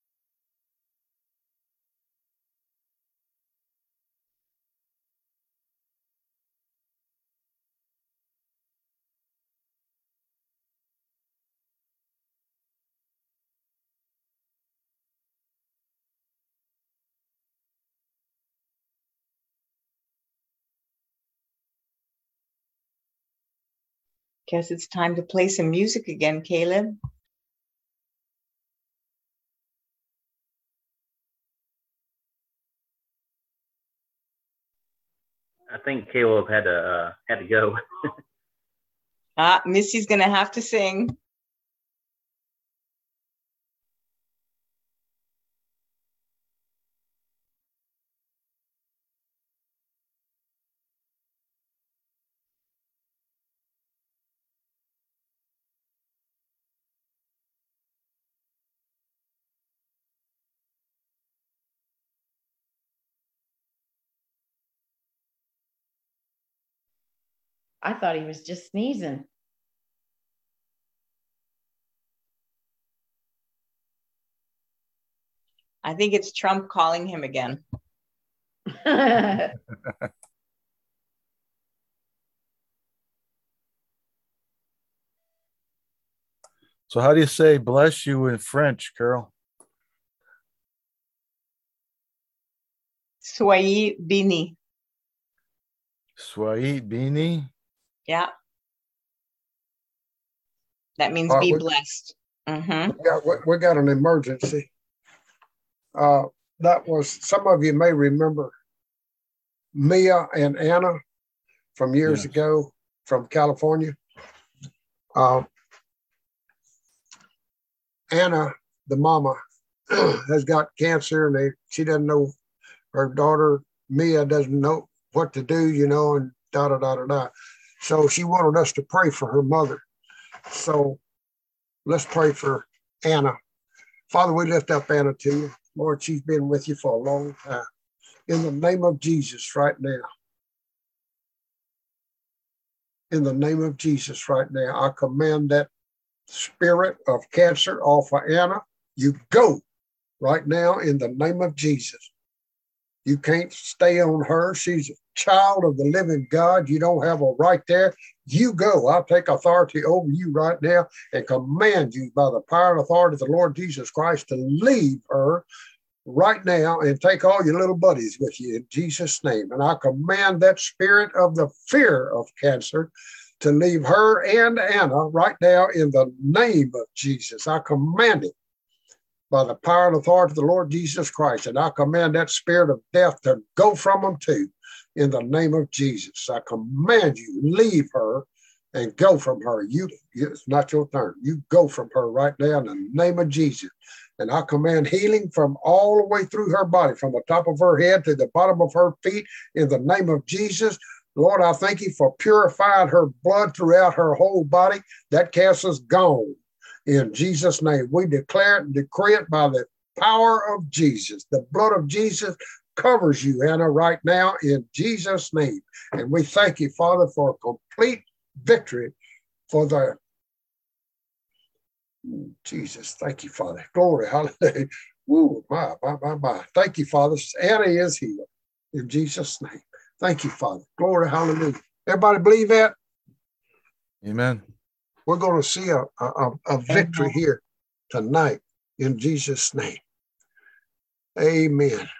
E: Guess it's time to play some music again, Caleb.
I: I think Caleb had to uh, had to go.
E: Ah, Missy's gonna have to sing.
P: I thought he was just sneezing.
E: I think it's Trump calling him again.
J: So how do you say bless you in French, Carol?
E: Soyez béni.
J: Soyez béni.
E: Yeah. That means
A: All right,
E: be
A: we-
E: blessed. Mm-hmm.
A: We got, we, we got an emergency. Uh, that was, some of you may remember Mia and Anna from years
J: Yes.
A: ago from California. Uh, Anna, the mama, has got cancer, and they, she doesn't know, her daughter Mia doesn't know what to do, you know, and da da da da da. So she wanted us to pray for her mother. So let's pray for Anna. Father, we lift up Anna to you. Lord, she's been with you for a long time. In the name of Jesus right now. In the name of Jesus right now, I command that spirit of cancer off of Anna. You go right now in the name of Jesus. You can't stay on her. She's a child of the living God. You don't have a right there. You go. I'll take authority over you right now and command you by the power and authority of the Lord Jesus Christ to leave her right now and take all your little buddies with you in Jesus' name. And I command that spirit of the fear of cancer to leave her and Anna right now in the name of Jesus. I command it by the power and authority of the Lord Jesus Christ. And I command that spirit of death to go from them too in the name of Jesus. I command you, leave her and go from her. You, it's not your turn. You go from her right now in the name of Jesus. And I command healing from all the way through her body, from the top of her head to the bottom of her feet in the name of Jesus. Lord, I thank you for purifying her blood throughout her whole body. That cancer's gone. In Jesus' name, we declare it and decree it by the power of Jesus. The blood of Jesus covers you, Anna, right now in Jesus' name. And we thank you, Father, for complete victory for the Jesus. Thank you, Father. Glory, hallelujah. Woo, my, my, my, my. Thank you, Father. Anna is healed in Jesus' name. Thank you, Father. Glory, hallelujah. Everybody believe that?
J: Amen.
A: We're going to see a, a, a victory here tonight in Jesus' name. Amen.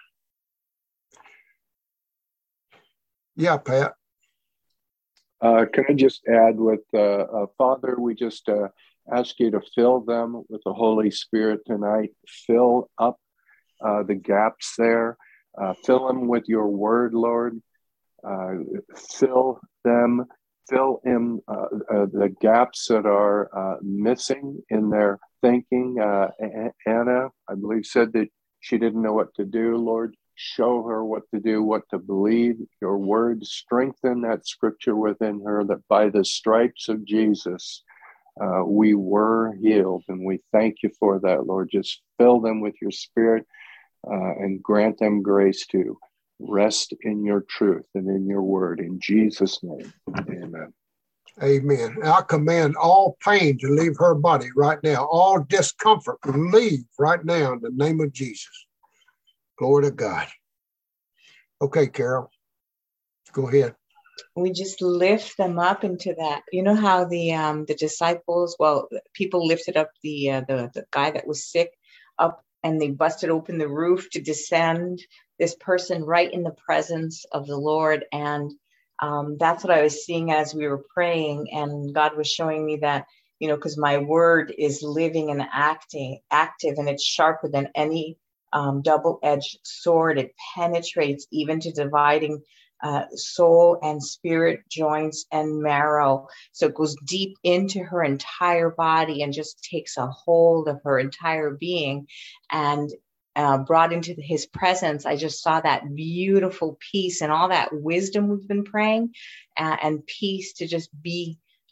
A: Yeah, Pat.
Q: Uh, can I just add with uh, uh, Father, we just uh, ask you to fill them with the Holy Spirit tonight. Fill up uh, the gaps there. Uh, fill them with your word, Lord. Uh, fill them, fill in uh, uh, the gaps that are uh, missing in their thinking. Uh, Anna, I believe, said that she didn't know what to do, Lord. Show her what to do, what to believe. Your word, strengthen that scripture within her that by the stripes of Jesus, uh, we were healed. And we thank you for that, Lord. Just fill them with your spirit uh, and grant them grace to rest in your truth and in your word. In Jesus' name, amen.
A: Amen. I command all pain to leave her body right now. All discomfort to leave right now in the name of Jesus. Glory to God. Okay, Carol, go ahead.
E: We just lift them up into that. You know how the um, the disciples, well, people lifted up the, uh, the the guy that was sick up, and they busted open the roof to descend this person right in the presence of the Lord. And um, that's what I was seeing as we were praying. And God was showing me that, you know, because my word is living and acting, active, and it's sharper than any Um, double-edged sword. It penetrates even to dividing uh, soul and spirit, joints and marrow. So it goes deep into her entire body and just takes a hold of her entire being. And uh, brought into his presence, I just saw that beautiful peace and all that wisdom we've been praying, uh, and peace to just be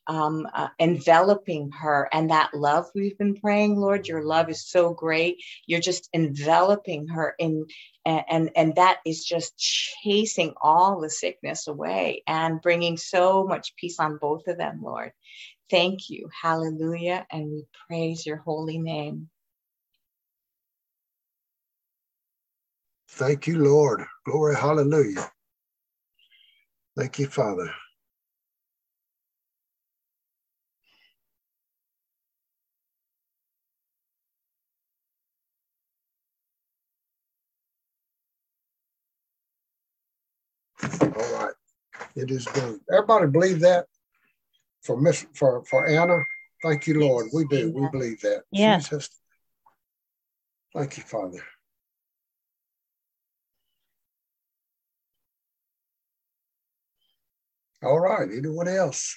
E: um, uh, enveloping her, and that love we've been praying, Lord, your love is so great. You're just enveloping her in, and, and, and that is just chasing all the sickness away and bringing so much peace on both of them, Lord. Thank you. Hallelujah. And we praise your holy name.
A: Thank you, Lord. Glory, hallelujah. Thank you, Father. All right. It is done. Everybody believe that? For Miss for, for Anna? Thank you, Lord. We do. We believe that.
G: Yes.
A: Jesus. Thank you, Father. All right. Anyone else?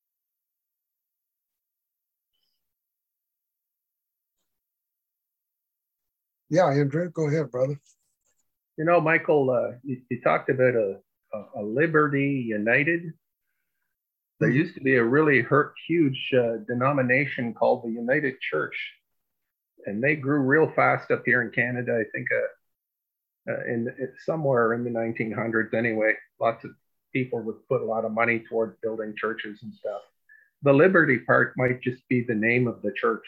A: Yeah, Andrew, go ahead, brother.
O: You know, Michael, uh, you, you talked about a, a, a Liberty United. There
A: Mm-hmm.
O: used to be a really hurt, huge uh, denomination called the United Church, and they grew real fast up here in Canada. I think uh, uh, in somewhere in the nineteen hundreds, anyway. Lots of people would put a lot of money towards building churches and stuff. The Liberty part might just be the name of the church.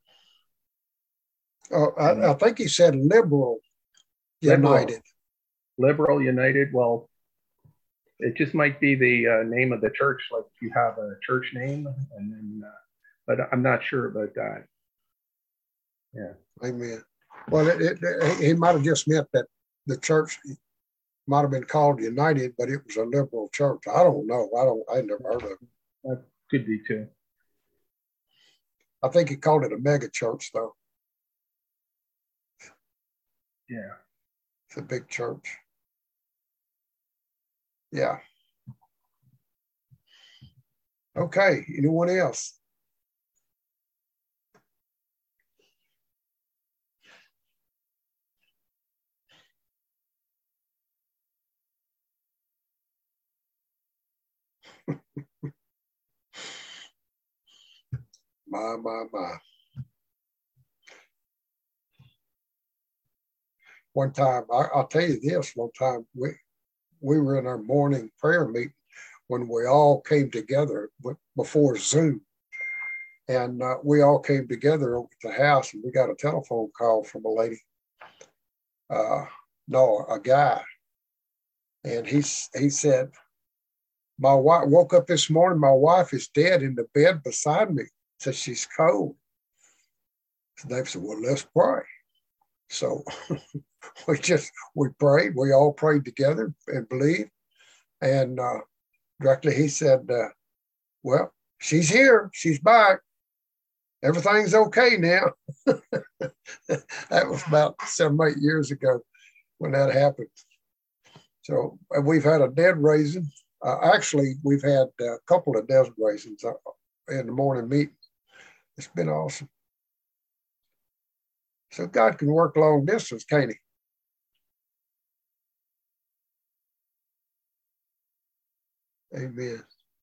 A: Oh, I, I think he said Liberal United.
O: Liberal, Liberal United. Well, it just might be the uh, name of the church, like you have a church name, and then, uh, but I'm not sure about that. Yeah.
A: Amen. Well, it, it, it, he might have just meant that the church might have been called United, but it was a liberal church. I don't know. I don't. I never heard of it.
O: That could be too.
A: I think he called it a mega church, though.
O: Yeah.
A: It's a big church. Yeah. Okay. Anyone else? My, my, my. One time, I, I'll tell you this, one time we, we were in our morning prayer meeting when we all came together before Zoom. And uh, we all came together over at the house, and we got a telephone call from a lady. Uh, no, a guy. And he, he said, my wife woke up this morning, my wife is dead in the bed beside me. Said she's cold. So they said, well, let's pray. So we just, we prayed. We all prayed together and believed. And uh, directly he said, uh, well, she's here. She's back. Everything's okay now. That was about seven, eight years ago when that happened. So we've had a dead raising. Uh, actually, we've had a couple of dead raisings in the morning meeting. It's been awesome. So God can work long distance, can't he? Amen.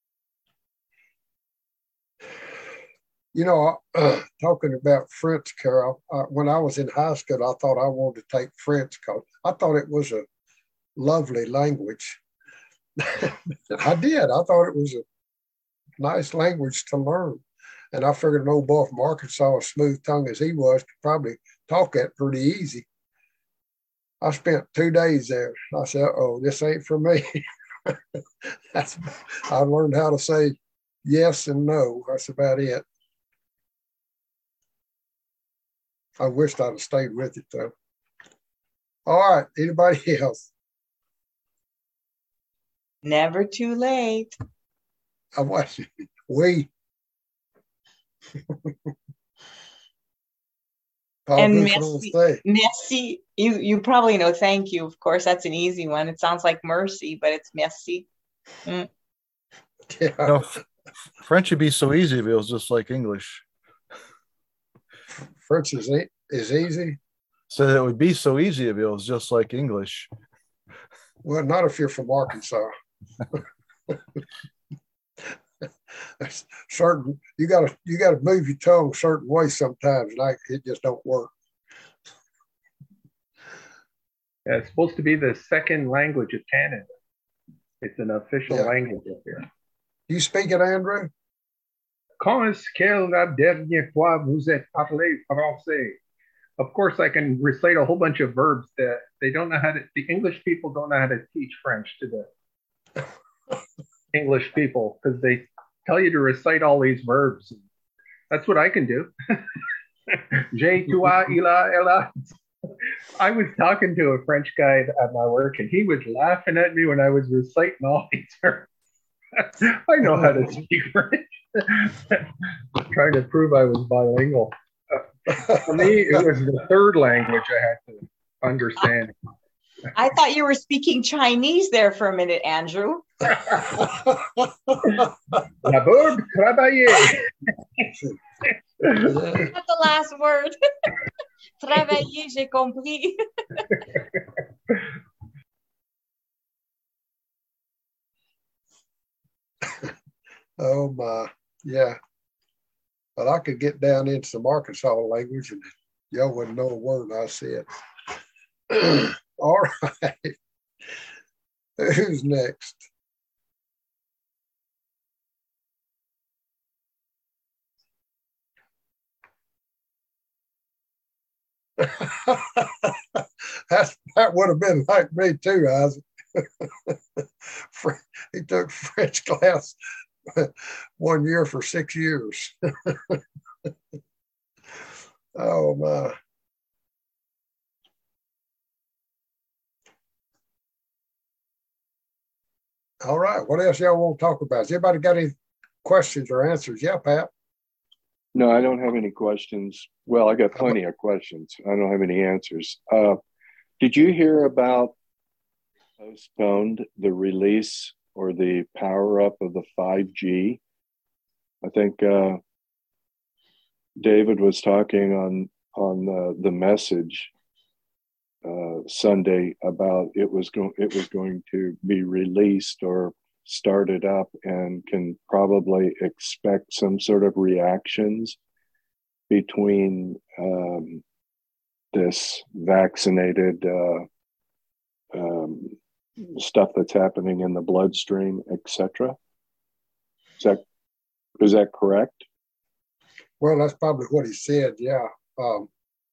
A: You know, uh, talking about French, Carol, uh, when I was in high school, I thought I wanted to take French because I thought it was a lovely language. I did. I thought it was a nice language to learn. And I figured an old boy from Arkansas, as smooth tongue as he was, could probably talk that pretty easy. I spent two days there. I said, oh, this ain't for me. That's, I learned how to say yes and no. That's about it. I wished I'd have stayed with it, though. All right. Anybody else?
E: Never too late.
A: I was. We.
E: And merci, merci. You you probably know thank you. Of course, that's an easy one. It sounds like mercy, but it's merci. Mm.
J: Yeah. You know, French would be so easy if it was just like English.
A: French is is easy.
J: So it would be so easy if it was just like English.
A: Well, not if you're from Arkansas. certain you gotta you gotta move your tongue a certain way sometimes, like it just don't work.
O: Yeah, it's supposed to be the second language of Canada. It's an official
A: Yeah.
O: language up here.
A: You speak it, Andrew?
O: Quand est-ce que la dernière fois vous êtes parlé français? Of course, I can recite a whole bunch of verbs that they don't know how to, the English people don't know how to teach French to the English people because they tell you to recite all these verbs. That's what I can do. J'ai, toi, il a, elle a. I was talking to a French guy at my work and he was laughing at me when I was reciting all these verbs. I know how to speak French. Trying to prove I was bilingual. Uh, for me, it was the third language I had to understand.
E: I thought you were speaking Chinese there for a minute, Andrew.
O: D'abord, travailler.
E: That's the last word. Travailler, j'ai compris.
A: Oh my, yeah. But I could get down into some Arkansas language and y'all wouldn't know a word I said. All right. Who's next? That's, that would have been like me too, Isaac. He took French class one year for six years. Oh my. All right. What else y'all want to talk about? Has anybody got any questions or answers? Yeah, Pat.
Q: No, I don't have any questions. Well, I got plenty of questions. I don't have any answers. Uh, did you hear about postponed the release or the power up of the five G? I think uh, David was talking on on the, the message uh, Sunday about it was going it was going to be released or started up, and can probably expect some sort of reactions between um, this vaccinated uh, um, stuff that's happening in the bloodstream, et cetera. Is that is that correct?
A: Well, that's probably what he said. Yeah. Um,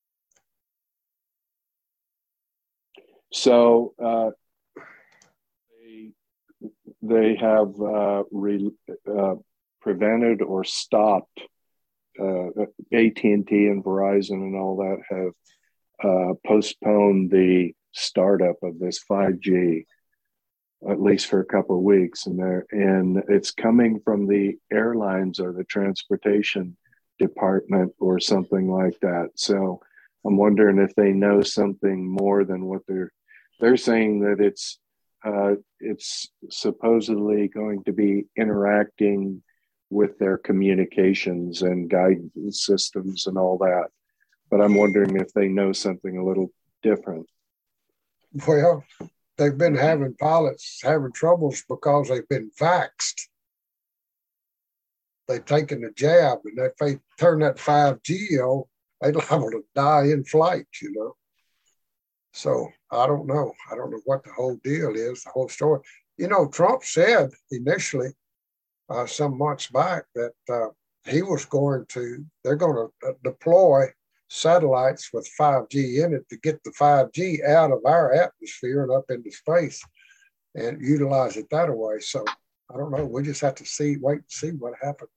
Q: so uh, they they have uh, re, uh, prevented or stopped. Uh, A T and T and Verizon and all that have uh, postponed the startup of this five G, at least for a couple of weeks, and they're, and it's coming from the airlines or the transportation department or something like that. So I'm wondering if they know something more than what they're they're saying, that it's uh, it's supposedly going to be interacting with their communications and guidance systems and all that. But I'm wondering if they know something a little different.
A: Well, they've been having pilots having troubles because they've been vaxxed. They've taken the jab, and if they turn that five G on, they're liable to die in flight, you know. So I don't know. I don't know what the whole deal is, the whole story. You know, Trump said initially, Uh, some months back, that uh, he was going to, they're going to uh, deploy satellites with five G in it to get the five G out of our atmosphere and up into space and utilize it that way. So I don't know. We just have to see, wait and see what happens.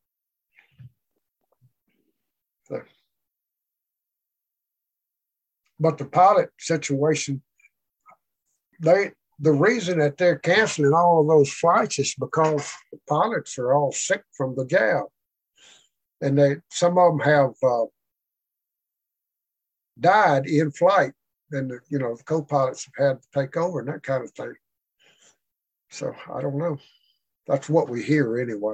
A: So, but the pilot situation, they, the reason that they're canceling all of those flights is because the pilots are all sick from the jab. And they, some of them have uh, died in flight. And, the, you know, the co-pilots have had to take over and that kind of thing. So I don't know. That's what we hear anyway.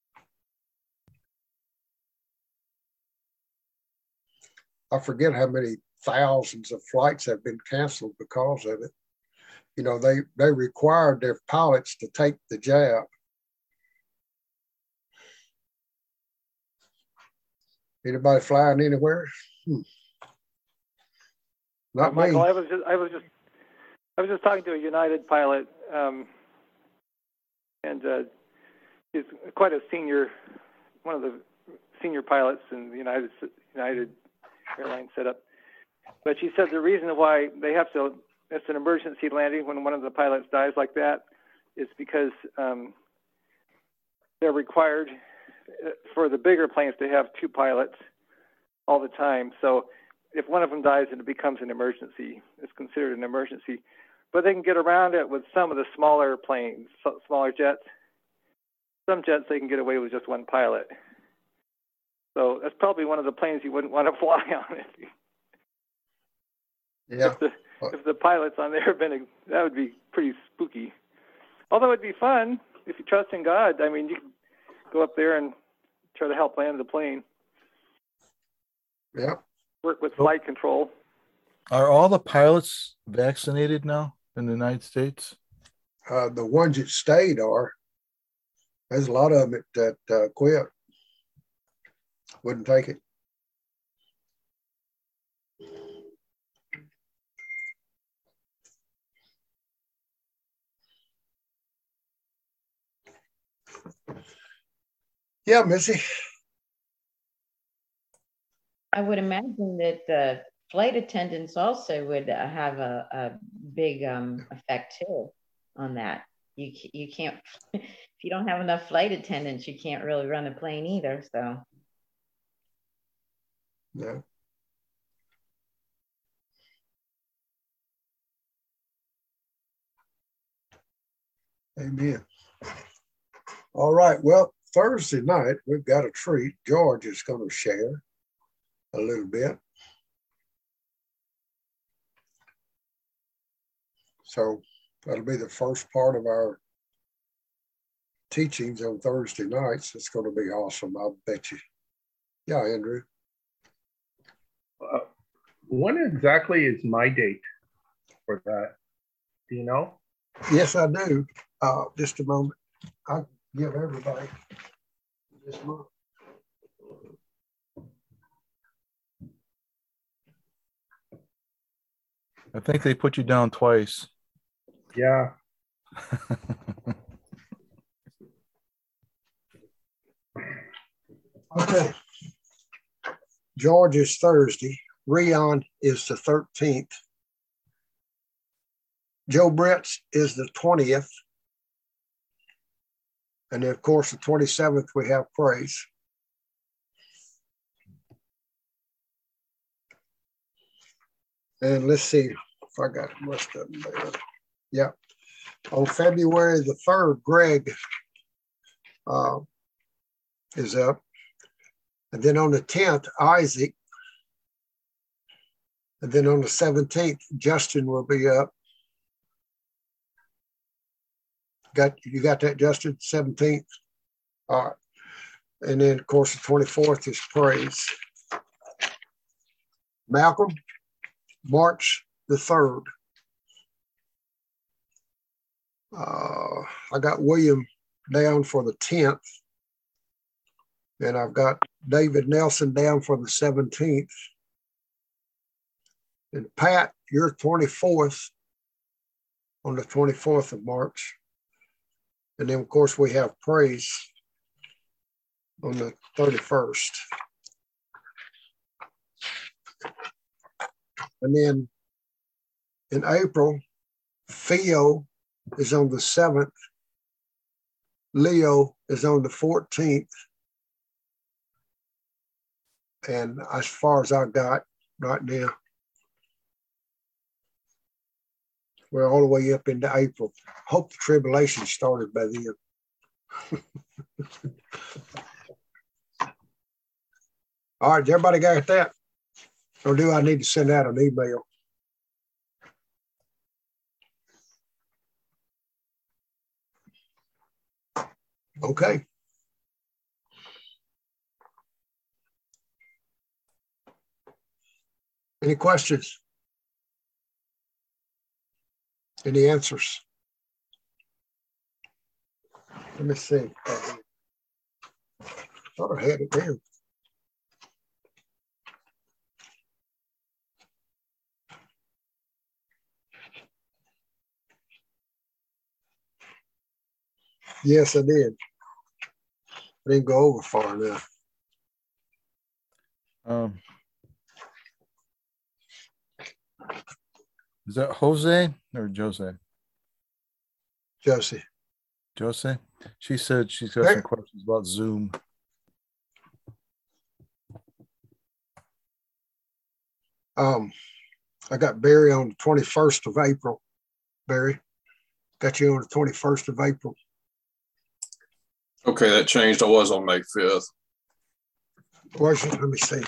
A: I forget how many thousands of flights have been canceled because of it. You know, they, they required their pilots to take the jab. Anybody flying anywhere? Hmm. Not
S: Uh, Michael,
A: me.
S: I was just, I was just, I was just talking to a United pilot, um, and uh, he's quite a senior, one of the senior pilots in the United United Airlines setup. But she said the reason why they have to, it's an emergency landing when one of the pilots dies like that, is because um, they're required for the bigger planes to have two pilots all the time. So if one of them dies and it becomes an emergency, it's considered an emergency. But they can get around it with some of the smaller planes, smaller jets. Some jets they can get away with just one pilot. So that's probably one of the planes you wouldn't want to fly on. If, you,
A: Yeah.
S: if the if the pilots on there have been, a, that would be pretty spooky. Although it'd be fun if you trust in God. I mean, you can go up there and try to help land the plane.
A: Yeah.
S: Work with flight control.
J: Are all the pilots vaccinated now in the United States?
A: Uh, the ones that stayed are. There's a lot of them that, that uh, quit. Wouldn't take it. Yeah, Missy.
P: I would imagine that the flight attendants also would uh, have a, a big um, effect too on that. You you can't if you don't have enough flight attendants, you can't really run a plane either. So
A: yeah. Amen. All right. Well, Thursday night we've got a treat. George is going to share a little bit. So that'll be the first part of our teachings on Thursday nights. It's going to be awesome, I'll bet you. Yeah, Andrew.
O: Uh, when exactly is my date for that? Do you know?
A: Yes, I do. Uh, just a moment. I'll give everybody this month.
J: I think they put you down twice.
O: Yeah.
A: Okay. George is Thursday. Rion is the thirteenth. Joe Brett's is the twentieth. And then, of course, the twenty-seventh, we have praise. And let's see if I got the rest of them there. Yeah. On February the third, Greg uh, is up. And then on the tenth, Isaac. And then on the seventeenth, Justin will be up. Got you got that, Justin? seventeenth? All right. And then, of course, the twenty-fourth is praise. Malcolm, March the third. Uh, I got William down for the tenth. And I've got David Nelson down for the seventeenth. And Pat, you're twenty-fourth on the twenty-fourth of March. And then, of course, we have praise on the thirty-first. And then in April, Theo is on the seventh. Leo is on the fourteenth. And as far as I got right now, we're all the way up into April. Hope the tribulation started by then. All right, everybody got that? Or do I need to send out an email? Okay. Any questions? Any answers? Let me see. Thought I had it down. Yes, I did. I didn't go over far enough.
J: Um, is that Jose or Jose?
A: Josie.
J: Jose? She said she's got
A: Hey.
J: some questions about Zoom.
A: Um, I got Barry on the twenty-first of April. Barry, got you on the twenty-first of April.
T: Okay, that changed. I was on May fifth.
A: Was it? Let me see.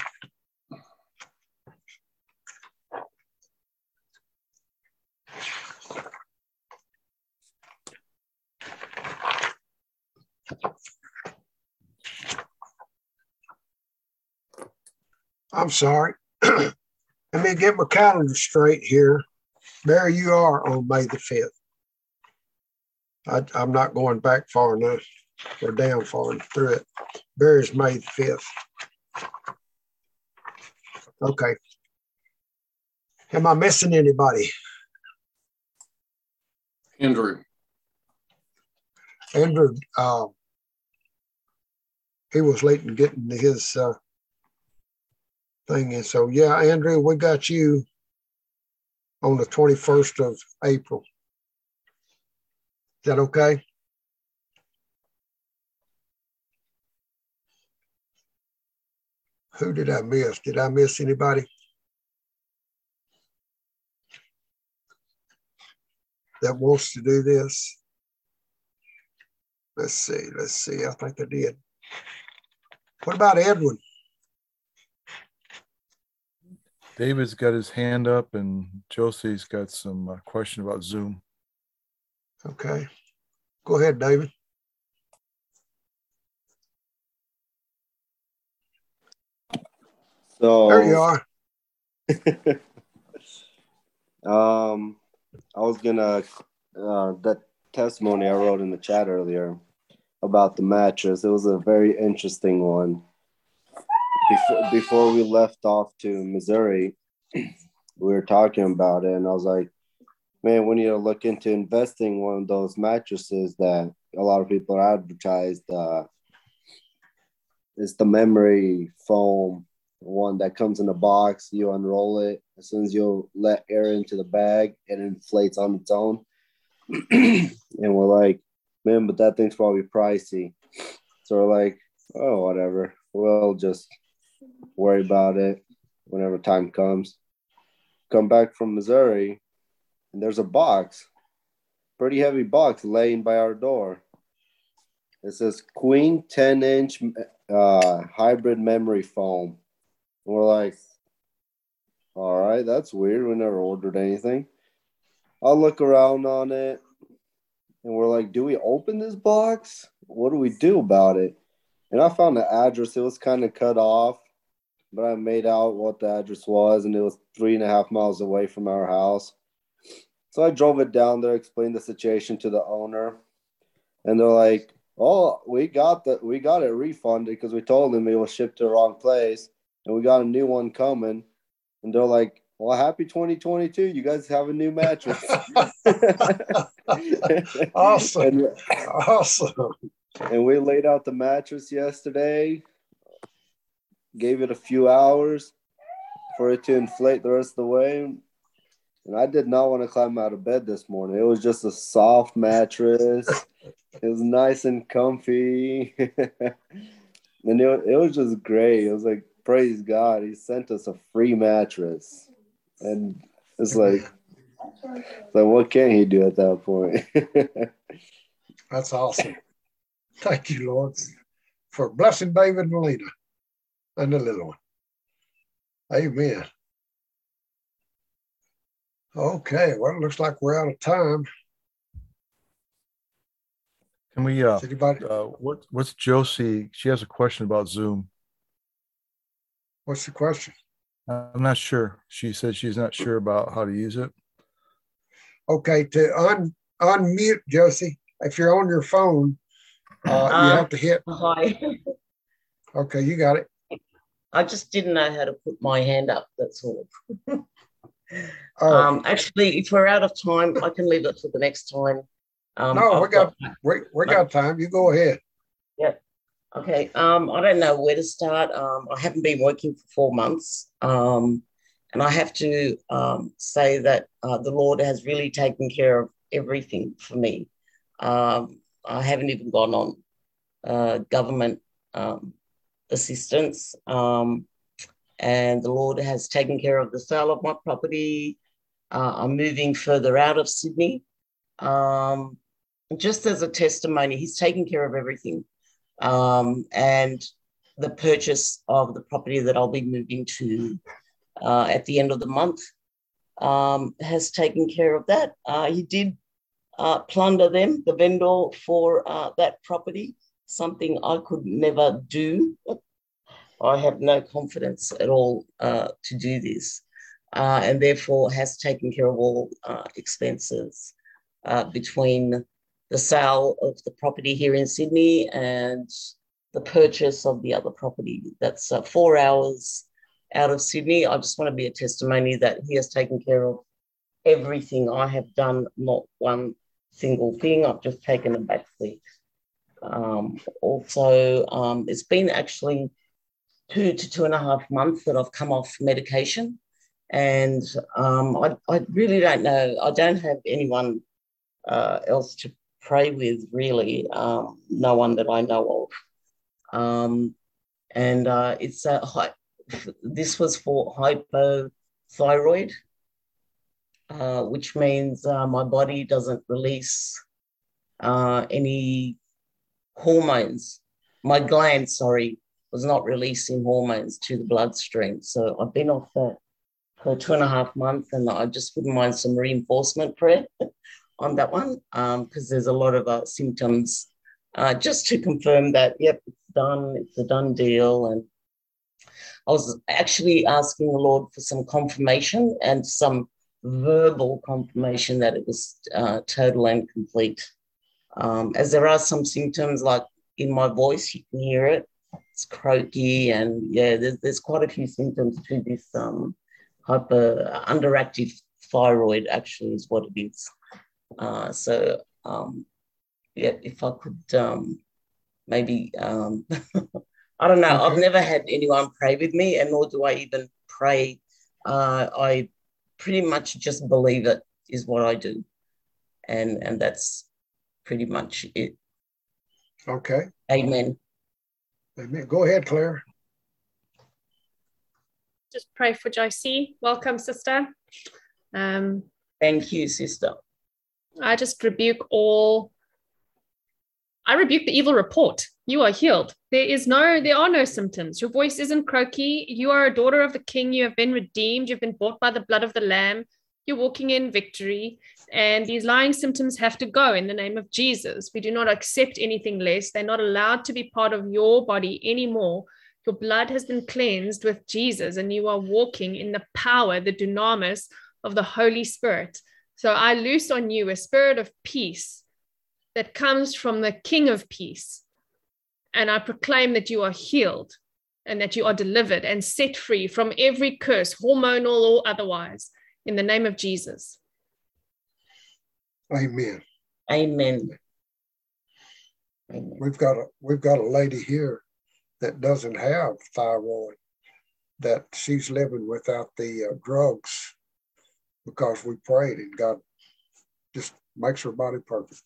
A: I'm sorry. Let me get my calendar straight here. Barry, you are on May the fifth. I, I'm not going back far enough or down far enough through it. Barry's May the fifth. Okay. Am I missing anybody?
T: Andrew.
A: Andrew, uh, he was late in getting his uh, thing in. So, yeah, Andrew, we got you on the twenty-first of April. Is that okay? Who did I miss? Did I miss anybody? That wants to do this? Let's see. Let's see. I think I did. What about Edwin?
J: David's got his hand up, and Josie's got some uh, question about Zoom.
A: Okay. Go ahead, David.
U: So
A: there you are.
U: um, I was gonna uh, that testimony I wrote in the chat earlier about the mattress. It was a very interesting one. Before before we left off to Missouri, we were talking about it, and I was like, "Man, we need to look into investing one of those mattresses that a lot of people are advertised. Uh, it's the memory foam." One that comes in a box, you unroll it. As soon as you let air into the bag, it inflates on its own. And we're like, man, but that thing's probably pricey. So we're like, oh, whatever. We'll just worry about it whenever time comes. Come back from Missouri, and there's a box, pretty heavy box laying by our door. It says Queen ten inch uh, hybrid memory foam. And we're like, all right, that's weird. We never ordered anything. I'll look around on it, and we're like, do we open this box? What do we do about it? And I found the address. It was kind of cut off, but I made out what the address was, and it was three and a half miles away from our house. So I drove it down there, explained the situation to the owner, and they're like, oh, we got the we got it refunded because we told them it was shipped to the wrong place. And we got a new one coming. And they're like, well, happy twenty twenty-two. You guys have a new mattress.
A: Awesome.
U: And,
A: awesome.
U: And we laid out the mattress yesterday, gave it a few hours for it to inflate the rest of the way. And I did not want to climb out of bed this morning. It was just a soft mattress. It was nice and comfy. And it, it was just great. It was like, praise God, he sent us a free mattress. And it's like, it's like what can he do at that point?
A: That's awesome. Thank you, Lord, for blessing David and Lena and the little one. Amen. Okay, well, it looks like we're out of time.
J: Can we, uh,
A: Anybody?
J: uh what, what's Josie? She has a question about Zoom.
A: What's the question?
J: I'm not sure. She said she's not sure about how to use it.
A: Okay, to un unmute Josie, if you're on your phone, uh,
V: Um,
A: you have to hit.
V: Hi.
A: Okay, you got it.
V: I just didn't know how to put my hand up, that's all.
A: Oh.
V: Um, actually, if we're out of time, I can leave it for the next time. Um,
A: no,
V: I've
A: we got,
V: got
A: we, we got time. You go ahead.
V: Yeah. Okay. Um, I don't know where to start. Um, I haven't been working for four months. Um, and I have to um, say that uh, the Lord has really taken care of everything for me. Um, I haven't even gone on uh, government um, assistance. Um, and the Lord has taken care of the sale of my property. Uh, I'm moving further out of Sydney. Um, just as a testimony, he's taken care of everything. Um, and the purchase of the property that I'll be moving to uh, at the end of the month um, has taken care of that. Uh, he did uh, plunder them, the vendor, for uh, that property, something I could never do. I have no confidence at all uh, to do this, uh, and therefore has taken care of all uh, expenses uh, between the sale of the property here in Sydney and the purchase of the other property. That's uh, four hours out of Sydney. I just want to be a testimony that he has taken care of everything. I have done not one single thing. I've just taken a back seat. Um, also, um, it's been actually two to two and a half months that I've come off medication. And um, I, I really don't know. I don't have anyone uh, else to pray with, really. Um, no one that I know of. Um, and uh, it's a high, this was for hypothyroid, uh, which means uh, my body doesn't release uh, any hormones. My gland, sorry, was not releasing hormones to the bloodstream. So I've been off that for two and a half months, and I just wouldn't mind some reinforcement prayer on that one, because um, there's a lot of uh, symptoms, uh, just to confirm that, yep, it's done, it's a done deal. And I was actually asking the Lord for some confirmation and some verbal confirmation that it was uh, total and complete. Um, as there are some symptoms, like in my voice, you can hear it, it's croaky, and yeah, there's, there's quite a few symptoms to this um, hyper underactive thyroid, actually, is what it is. Uh, so, um, yeah, if I could um, maybe, um, I don't know, okay. I've never had anyone pray with me, and nor do I even pray. Uh, I pretty much just believe it is what I do. And, and that's pretty much it.
A: Okay.
V: Amen.
A: Amen. Go ahead, Claire.
H: Just pray for Josie. Welcome, sister. Um,
V: Thank you, sister.
H: I just rebuke all, I rebuke the evil report. You are healed. There is no, there are no symptoms. Your voice isn't croaky. You are a daughter of the King. You have been redeemed. You've been bought by the blood of the Lamb. You're walking in victory. And these lying symptoms have to go in the name of Jesus. We do not accept anything less. They're not allowed to be part of your body anymore. Your blood has been cleansed with Jesus, and you are walking in the power, the dunamis of the Holy Spirit. So I loose on you a spirit of peace that comes from the King of Peace. And I proclaim that you are healed and that you are delivered and set free from every curse, hormonal or otherwise, in the name of Jesus.
A: Amen.
V: Amen.
A: We've got a we've got a lady here that doesn't have thyroid, that she's living without the uh, drugs, because we prayed and God just makes her body perfect.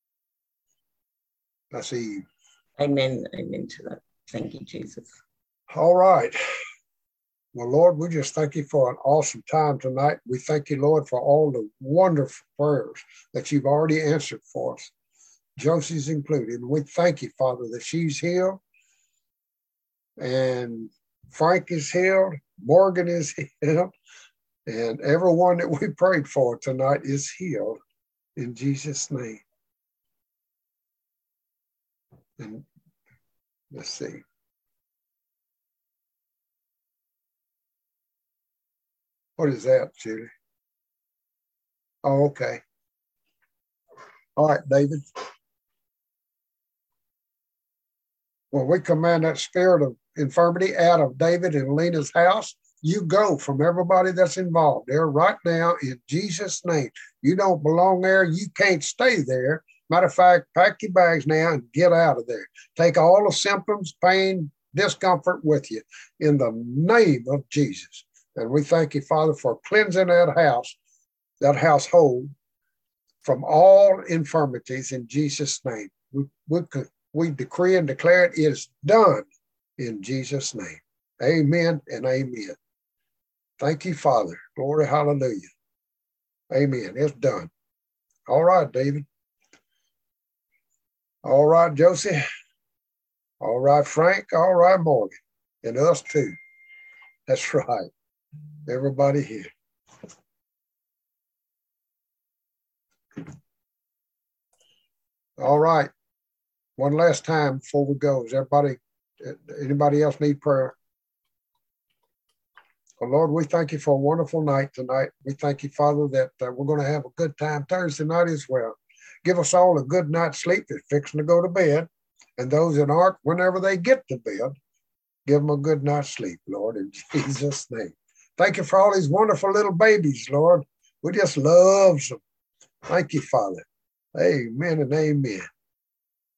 A: That's Eve.
V: Amen. Amen to that. Thank you, Jesus.
A: All right. Well, Lord, we just thank you for an awesome time tonight. We thank you, Lord, for all the wonderful prayers that you've already answered for us, Josie's included. And we thank you, Father, that she's healed, and Frank is healed, Morgan is healed, and everyone that we prayed for tonight is healed in Jesus' name. And let's see. What is that, Judy? Oh, okay. All right, David. Well, we command that spirit of infirmity out of David and Lena's house. You go from everybody that's involved there right now in Jesus' name. You don't belong there. You can't stay there. Matter of fact, pack your bags now and get out of there. Take all the symptoms, pain, discomfort with you in the name of Jesus. And we thank you, Father, for cleansing that house, that household from all infirmities in Jesus' name. We, we, we decree and declare it is done in Jesus' name. Amen and amen. Thank you, Father. Glory, hallelujah. Amen. It's done. All right, David. All right, Josie. All right, Frank. All right, Morgan. And us too. That's right. Everybody here. All right. One last time before we go. Does everybody, anybody else need prayer? Well, Lord, we thank you for a wonderful night tonight. We thank you, Father, that uh, we're going to have a good time Thursday night as well. Give us all a good night's sleep. They're fixing to go to bed. And those that aren't, whenever they get to bed, give them a good night's sleep, Lord, in Jesus' name. Thank you for all these wonderful little babies, Lord. We just love them. Thank you, Father. Amen and amen.